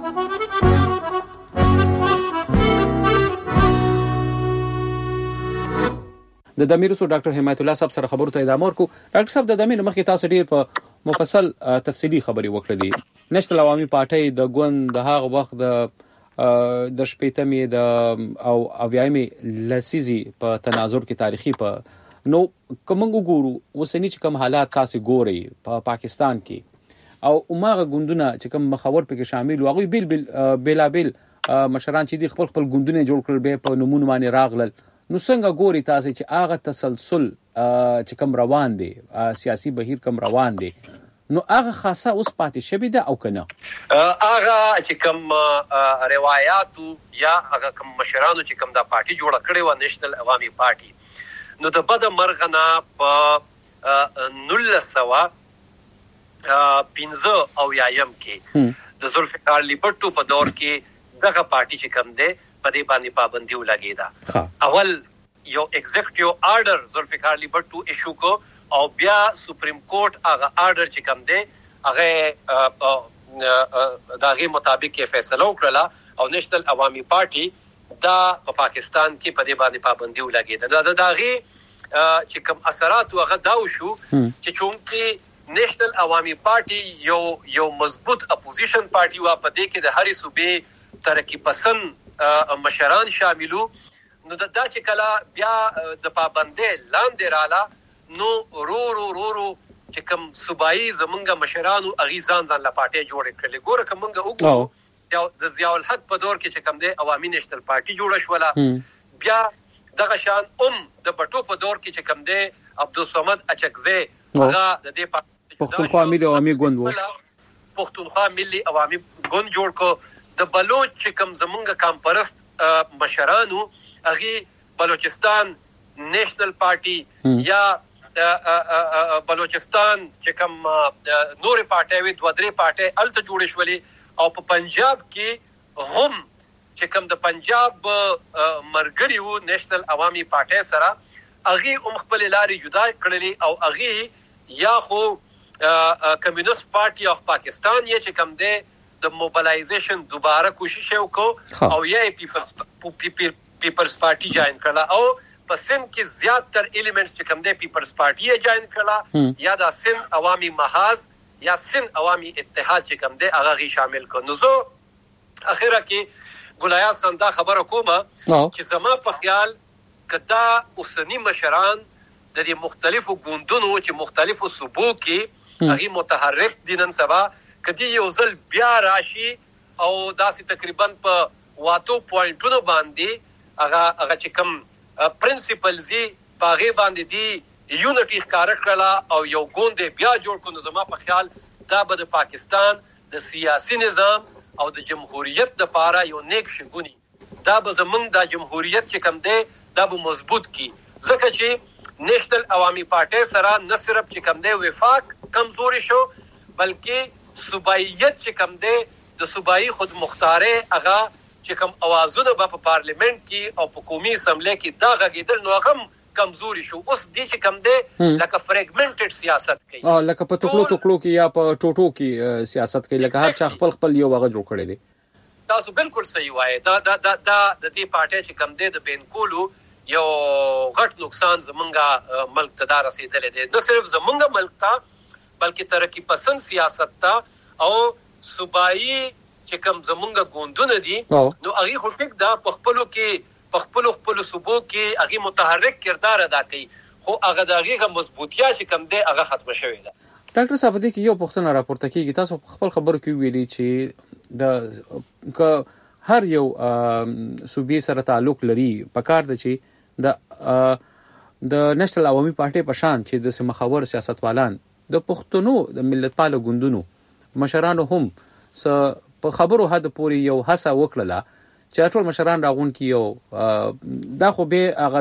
د دمیرسو ډاکټر حمایت الله صاحب سره خبرو ته ادامه ورکو. ډاکټر صاحب د دمیر مخکې تاسو ډیر په مفصل تفصیلی خبري وکړې دي. نشنل عوامي پارټي د ګوند د هغه وخت د د شپېتمې د او اویایمې لسیزي په تناظر کې تاریخي په نو کومو ګورو وسنی چې کوم حالات تاسو ګوري په پا پاکستان کې او عمره ګوندونه چې کوم مخاور پکې شامل واغوي بیل بیل بیلابل مشران چې دي خپل خپل ګوندونه جوړ کړل به په نمونه باندې راغلل. نو څنګه ګوري تاسو چې هغه تسلسل چې کوم روان دي سیاسي بهیر کوم روان دي نو هغه خاصه اوس پاتې شوی ده او کنه هغه چې کوم روایتو یا هغه کوم مشرانو چې کوم د پارټي جوړ کړي و نېشنل عوامي پارټي نو د بد مرغنا په نولسوا پنځه او یایم کې د ذوالفقار علي بټو په دور کې دغه پارټي چې کوم ده په دې باندې پابندي ولګیدا. اول یو ایگزیکټیو آرډر ذوالفقار علي بټو ایشو کو او بیا سپریم کورټ هغه آرډر چې کوم ده هغه دغه مطابق فیصله وکړه او نېشنل عوامي پارټي دا په پاکستان کې په دې باندې پابندي ولګیده. دا د داغي چې کوم اثرات هغه دا وشو چې چونکه نېشنل عوامي پارټي یو یو مضبوط اپوزیشن پارټي وا په دې کې د هرې صوبې ترقی پسند مشران شاملو نو دا چې کله بیا د پابندۍ لاندې رااله نو رو رو رو رو چې کوم صوبایي زمونږ مشرانو اغیزان ځان لا پارټي جوړ کړل. ګوره کومه وګورو یو د ضیاء الحق په دور کې چې کوم دی عوامي نېشنل پارټي جوړه شوله. بیا دغه شان ام د بټو په دور کې چې کوم دی عبدالصمد اچکزی هغه د دې پښتونخوا ملي عوامي ګوند وو پښتونخوا ملي عوامي ګوند جوړ کو. د بلوچ چې کوم زمونږ کامپرست مشرانو هغه بلوچستان نېشنل پارټي یا بلوچستان چې کوم نور پارټي وي دوه درې پارټي الته جوړ شولې او په پنجاب کې هم چې کوم د پنجاب مرګري وو نېشنل عوامي پارټي سره اغي هم خپل لارې جدا کړلې او اغي یا خو کمیونست پارټي اف پاکستان یې چې کوم دی د موبلایزیشن دوباره کوشش وکړو او یې پیپلز پیپلز پارټي جوائن کړه او په سند کې زیات تر ایلیمنټس چې کوم دی پیپلز پارټي یې جوائن کړه یا د سند عوامي محاذ یا سند عوامي اتحاد چې کوم دی هغه غي شامل کو. نو زه اخیرا کې ګلایاس خان دا خبره کومه چې زما په خیال کدا اوسنی مشران د دې مختلفو ګوندونو چې مختلفو صوبو کې هغه متحرک دي نن سبا کدی یو ځل بیا راشي او داسې تقریبا په واتو پوینټونو باندې هغه هغه چې کوم پرنسپلز په هغه باندې دي یونټي ښکار کړه او یو ګوند بیا جوړ کړو. زما په خیال دا به د پاکستان د سیاسي نظام او د جمهوریت د پاره یو نیک شګونی دا به زمونږ د جمهوریت چې کوم دی دا به مضبوط کی ځکه چې نېشنل عوامي پارټي سره نه صرف چې کوم دی وفاق کمزوري شو بلکې صوبایت چې کوم دی د صوبایي خود مختاري هغه چې کوم اوازونه په پارلیمنت کې او په قومي اسمبلی کې دا غږیدل نو هغه کمزوري شو. اوس دې چې کوم دی لکه فریګمنټډ سیاست کوي او لکه په ټوکلو ټوکلو کې یا په ټوټو کې سیاست کوي لکه هر چا خپل خپل یو هغه جوړ کړی دی. تاسو بالکل صحیح وایي. دا دا دا د دې پارټي چې کوم دی د بینکولو یو غټ نقصان زمونږه ملک ته دا رسیدلې دی. نه صرف زمونږه ملک ته بلکې ترقی پسند سیاست ته او صوبایي چې کوم زمونږه ګوندونه دي نو هغه خو ټیک دا په خپلو کې په خپل خپل صوبو کې هغه متحرک کردار ادا کوي خو هغه دغه مضبوطیا چې کوم دی هغه ختم شوی ده. ډاکټر صاحب دې کې یو پوښتنه راپورته کیږي تاسو خپل خبرو کې ویلي چې د ک هر یو صوبې سره تعلق لري پکار د چې د د نېشنل عوامي پارټي په شان چې د سمخور سیاستوالان د پښتنو د ملت پال ګوندونو مشرانو هم س په خبرو حد پوري یو هڅه وکړه چې ټول مشران راغون کی یو دا خو به هغه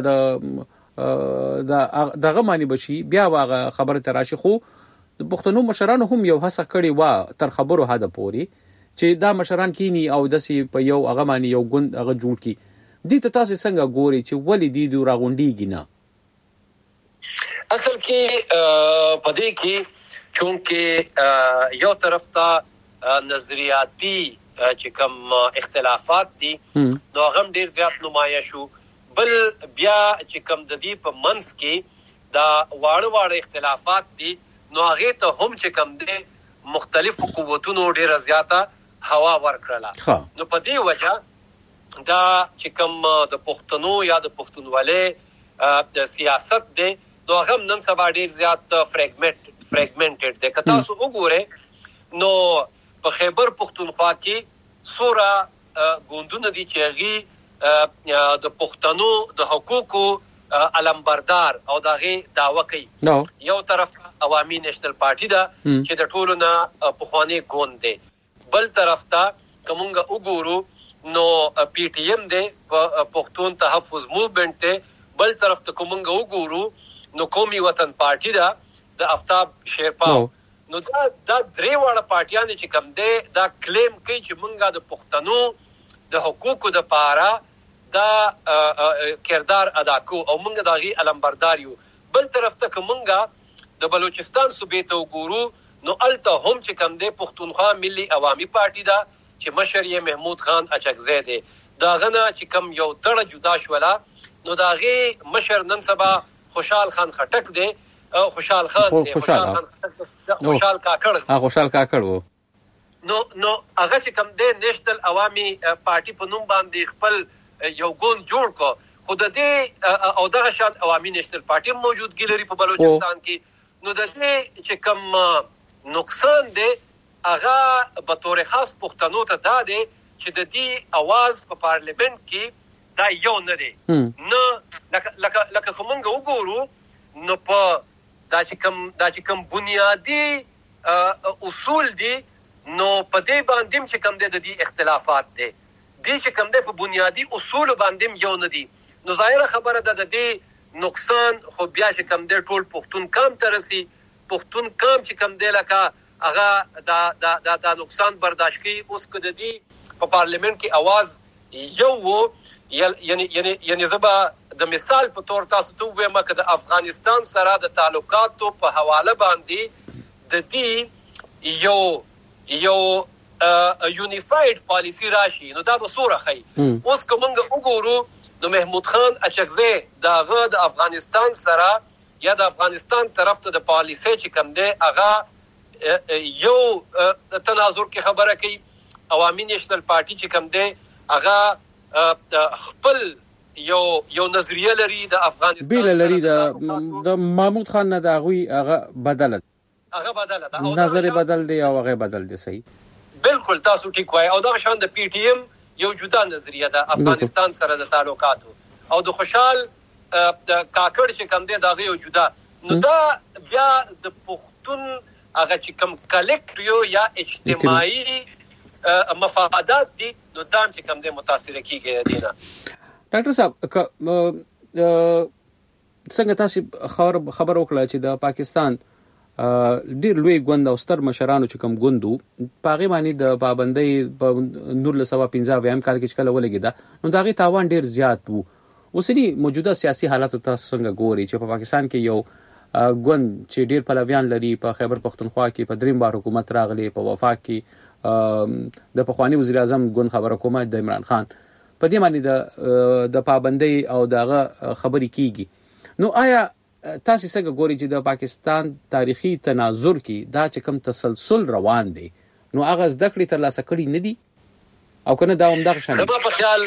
د دغه معنی بشي بیا هغه خبره تراشي خو د پښتنو مشران هم یو هڅه کړې و تر خبرو حد پوري چې دا مشران کینی او دسی په یو هغه معنی یو ګوند هغه جوړ کی دي ته تاسو څنګه ګوري چې ولې دي د راغونډیږي نه اصل کې پدې کې چونکه یو طرف ته نظریاتي چې کوم اختلافات دي نو هغه ډیر زیات نمایش شو، بل بیا چې کوم د دې په منځ کې دا واړه واړه اختلافات دي نو هغه ته هم چې کوم دي مختلف قوتونو ډیر زیاته هوا ورکړه. نو په دې وجه دا چې کوم د پښتنو یا د پښتونولۍ د سیاست دی نو هغه نن سبا ډیر زیات فریګمنټ فریګمنټډ دی. که تاسو وګورئ نو په خیبر پښتونخوا کې سوره ګوندونه دي چې هغه د پښتنو د حقوقو علمبردار او دغه داوا کوي. یو طرف عوامي نېشنل پارټي دا چې د ټولو نه پخوانی ګوند دی، بل طرف ته کومه وګورو نو پی ټی ایم دی پښتون تحفظ موومېنټ دی، بل طرف ته کومه وګورو نو قومي وطن پارټي دا د افتاب شیرپا. نو دا دا درې واړه پارټیان چې کوم دی دا کلیم کوي چې مونږه د پښتنو د حقوقو د پاره دا کردار ادا کو او مونږ دغه علمبردار یو. بل طرف ته کومه د بلوچستان صوبې ته وګورو نو الته هم چې کوم دی پښتونخوا ملي عوامي پارټي دا چې مشر یې محمود خان اچکزی دی، دا غنه چې کوم یو تړه جدا شولا نو داغه مشر نن سبا خوشحال خان خټک دی، خوشحال خان دی، خوشحال خان خوشحال کاکړ ها خوشحال کاکړ وو. نو نو هغه چې کوم دی نېشنل عوامي پارټي په نوم باندې خپل یو ګوند جوړ کو، خو د دې او دغه شان عوامي نېشنل پارټي موجودګي لري په بلوچستان کې. نو د دې چې کوم نقصان دی هغه به تور خاص پښتنو ته دا دی چې د دې आवाज په پارلیمنت کې دا یو نه دی، نه لکه لکه لکه کومنګ وګورو نو په دا چې کوم دا چې کوم بنیادی اصول دي نو په دې باندې چې کوم د دې اختلافات دي دي چې کوم د په بنیادی اصول باندې یو نه دي. نو ظاهره خبره ده د دې نقصان خو بیا چې کوم د ټول پښتون کام ترسي، پښتون کام چې کوم د لکه هغه دا دا دا, دا نقصان برداشت کوي. اوس که د دې په پارلیمنت کې आवाज یو وو یعنی یعنی یعنی زبا د مثال په تور تاسو ته وایم چې د افغانستان سره د تعلقاتو په حواله باندې د دې یو یو یونیفاید پالیسی راشي نو دا به سوره خي. اوس کومنګ وګورو نو محمود خان اچکزی داغه د افغانستان سره یا د افغانستان طرف ته د پالیسی چې کوم دی هغه یو تناظر کې خبره کوي. عوامي نېشنل پارټي چې کوم دی هغه خپل یو یو نظریه لري د افغانستان بیل لري د د محمود خان نه دا غوي هغه بدل هغه بدل دا نظر بدل دی او هغه بدل دی. صحیح بالکل تاسو ټیک وای. او دا شان د پی ټی ایم یو جدا نظریه ده افغانستان سره د تعلقاتو او د خوشحال کاکړ چې کوم دی دا یو جدا. نو دا بیا د پښتون هغه چې کوم کلیکټیو یا اجتماعي مفادات دي نو دام چې کوم دی متاثر کیږي دینه. ډاکټر صاحب څنګه تاسو خبر خبر وکړه چې د پاکستان ډیر لوی ګوند او ستر مشرانو چې کوم ګوندو پاغي باندې د پابندۍ په نور له سوا پنځه ویم کال کې کله ولګیدا نو داغي تاوان ډیر زیات وو. اوسنی موجوده سیاسي حالات تاسو څنګه ګوري چې په پاکستان کې یو ګوند چې ډیر پلویان لري په خیبر پختونخوا کې په دریم بار حکومت راغلی، په وفاق کې د پخوانی وزیر اعظم ګوند خبر حکومت د عمران خان په دې باندې د د پابندۍ او دغه خبري کیږي. نو آیا تاسو څنګه ګوري چې د پاکستان تاریخي تناظر کې دا چې کوم تسلسل روان دی نو هغه زده کړې تر لاسه کړي نه دي او کنه دا هم دغه شان؟ زما په خیال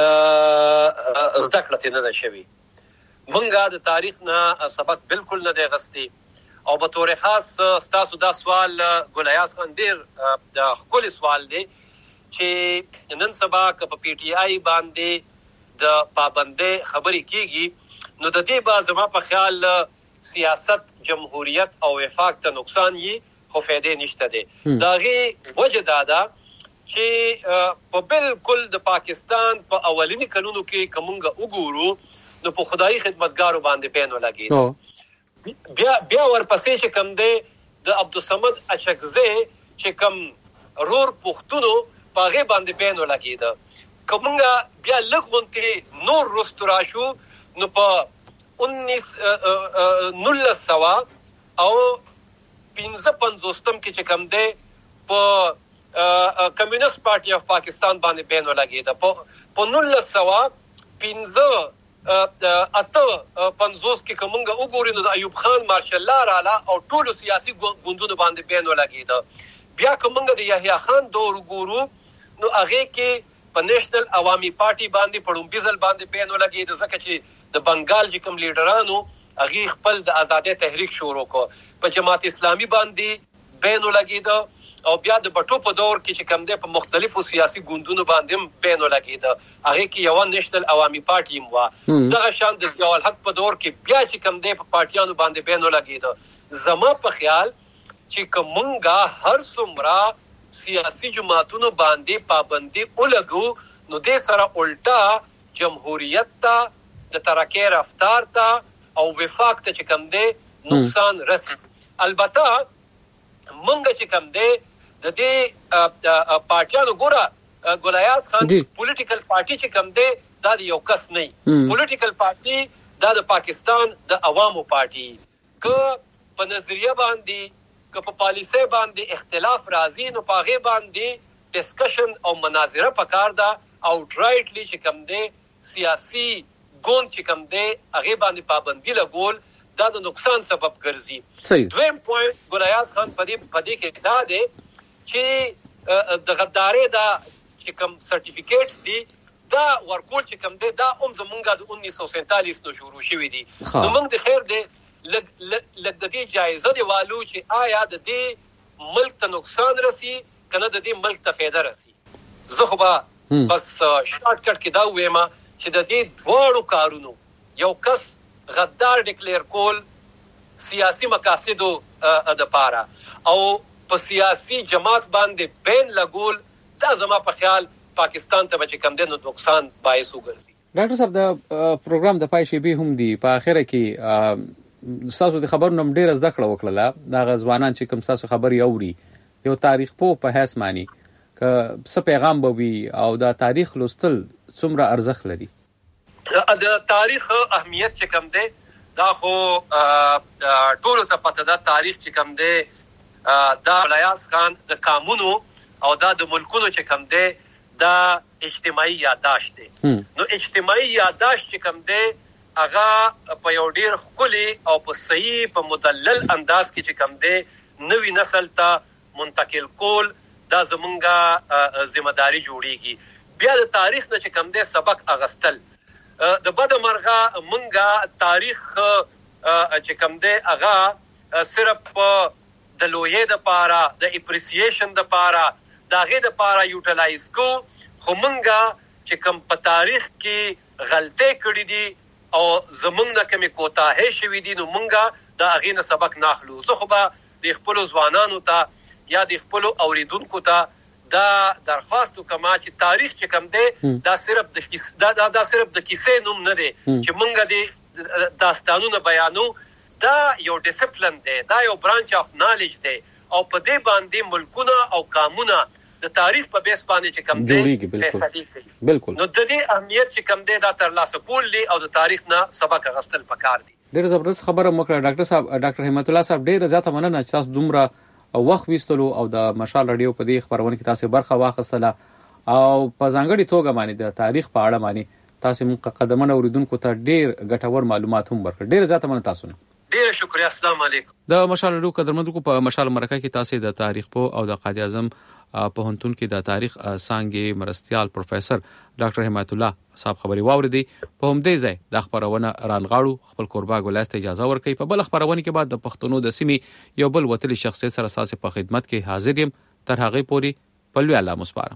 زده کړه نه ده شوی. مونږه د تاریخ نه سبق بالکل نه دی غستی او په تور خاص تاسو دا سوال ګلیاس خان ډیر د خپل سوال دی چې نن سبا ک په پی ټی آی باندې د پابندۍ خبرې کیږي نو د دې با زما په خیال سیاست جمهوریت او وفاق ته نقصان یې خو فائدې نشته دی. داغه وجه دا ده چې په بالکل د پاکستان په اولینی قانونو کې کومه وګورو نو په خدای خدمتګارو باندې پینو لګي. بیا بیا ورپسې چې کوم دی د عبدالصمد اچکزی چې کوم رور پښتونو پاغه باندې پینو لګیدا. کومه بیا لګونته نور رستورا شو نو په उन्नीस نولس سوا او پنځه پنځوستم کې چې کوم دی په کمیونست پارټي اف پاکستان باندې بین ولګېده په نولس سوا پنځه اته پنځوس کې کومه وګورئ نو د ایوب خان مارشل الله رااله او ټول سیاسي ګوندونو باندې بین ولګېده. بیا کومه د یحیی خان دور وګورو نو هغه کې په نېشنل عوامي پارټي باندې پړومبي ځل باندې بین ولګېده ځکه چې د بنگال چې کوم لیډرانو هغه خپل د آزادۍ تحریک شروع کو. په جماعت اسلامي باندې بین ولګېده او بیا د بټو په دور کې چې کوم دی په مختلفو سیاسي ګوندونو باندې بین ولګېده. هغه کې یو نېشنل عوامي پارټي مو دغه شان د ضیاء الحق په دور کې بیا چې کوم دی په پارټیانو باندې بین ولګېده. زما په خیال چې کومه هر څومره سیاسي جماعتونو باندې پابندي ولګو نو د سره الټا جمهوریت ته د ترقی رفتار ته او وفاق ته چې کوم دی نقصان رسي. البته مونږ چې کوم دی د دې پارټیانو ګوره ګولیاز خان پولیټیکل پارټي چې کوم دی دا یو کس نه پولیټیکل پارټي دا د پاکستان د عوامو پارټي که په نظریه باندې که په پالیسي باندې اختلاف راځي نو په هغه باندې ډسکشن او مناظره پکار ده او ډرایټلی چې کوم دی سیاسي ګوند چې کوم دی هغه باندې پابندي لګول دا د نقصان سبب ګرځي. دویم پوینټ ګولیاز خان په دې په دې کې دا دی چې د غدارۍ دا چې کوم سرټیفیکیټس دي دا ورکول چې کوم دی دا هم زمونږ د انیس سو سینتالیس نو شروع شوی دي. نو موږ د خیر دی لګ لګ د دې جایزه دی والو چې آیا د دې ملک ته نقصان رسی کنه د دې ملک ته فایده رسی. زه خو به بس شارټ کټ کې دا وایم چې د دې دوړو کارونو یو کس غدار ډیکلیئر کول سیاسي مقاصدو د پاره او په سیاسي جماعت باندې بین لګول دا زما په خیال پاکستان ته چې کم دنو نقصان باعث وګرځي. ډاکټر صاحب د پروګرام د پای شی به هم دی په اخره کې تاسو د خبرونو ډیر زده کړه وکړه دا غزوانان چې کوم تاسو خبري اوري یو تاریخ په په هیڅ معنی ک څه پیغام به وي او دا تاریخ لوستل څومره ارزښت لري. د تاریخ اهمیت چې کوم دی دا خو ټول ته پته ده. تاریخ چې کوم دی دا ګولیاز خان د قانونو او دا د ملکونو چې کوم دی دا اجتماعي یاداشت دی. نو اجتماعي یاداشت چې کوم دی هغه په یو ډیر ښکلي او په صحیح په مدلل انداز کې چې کوم دی نوی نسل ته منتقل کول دا زمونږه ذمہ داری جوړیږي. بیا د تاریخ نه چې کوم دی سبق اغستل د بد مرغه مونږه تاریخ چې کوم دی هغه صرف د لوی د پاره د اپریسییشن د پاره د هغه د پاره یوټیلایز کو خو مونږه چې کوم په تاریخ کې غلطۍ کړې دي او زمونږ نه کومې کوتاهۍ شوې دي نو مونږه د هغه نه سبق ناخلو. زه خو به د خپل ځوانانو ته یا د خپل اوریدونکو ته دا درخواست وکما چې تاریخ چې کوم دی دا صرف د دا دا, دا صرف د کیسې نوم نه دی چې مونږ د داستانونو بیانو دا یو ډیسپلین دی دا یو برانچ اف نالج دی او په دې باندې ملکونه او قانونه د تاریخ په بیس باندې چې کوم دی فیصله کوي. بالکل نو د دې اهمیت چې کوم دی دا تر لاسه کول دي او د تاریخ نه سبق غستل پکار دي. ډیر زبردست خبره مکړه ډاکټر صاحب. ډاکټر همت الله صاحب ډیر زیاته مننه چې تاسو دومره او وخت وستلو او د مشال رادیو په دې خبرونه کې تاسو برخه واخیستله او په ځانګړي توګه باندې د تاریخ په اړه باندې تاسو موږ قدمونه اوریدونکو ته ډیر ګټور معلومات هم ورکړ. ډیر زیاته مننه تاسو نه. ډیر شکریہ. السلام علیکم. د مشال رادیو قدرمنو په مشال مرکه کې تاسو د تاریخ په او د قائد اعظم په هنتون کې د تاریخ څانګې مرستيال پروفیسور ډاکټر همت الله صاحب خبري واوریدي. په همدې ځای د خبرونه رانغاړو خپل قربا ګولایست اجازه ورکړي. په بل خبرونه کې بعد د پښتنو د سیمې یو بل وتلی شخصیت سره اساس په خدمت کې حاضر یم. تر هغه پوري په لوی الله مسپارم.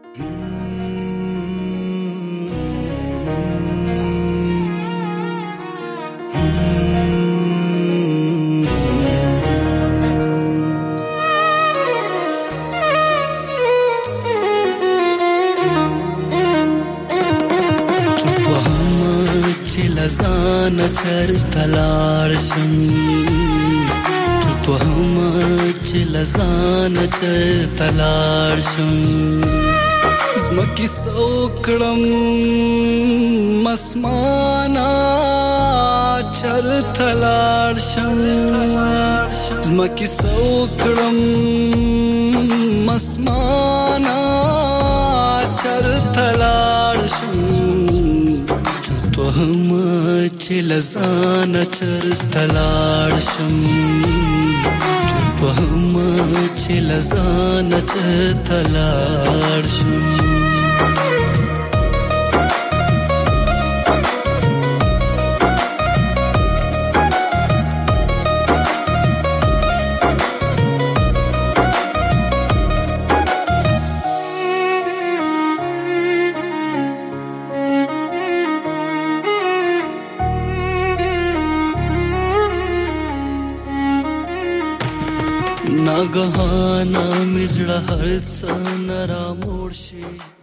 لزان چر تلار شم چتو هم چ لزان چر تلار شم زمکی سوکړم مسمانا چرته لاړ شم زمکې سوکړم مسمانا چرته لاړ شم چوتو هم چې لزانه چرته لاړ شم چوتو هم چې لزانه چرته لاړ شم ناګهانه مزړه هر څه نرا موړ شي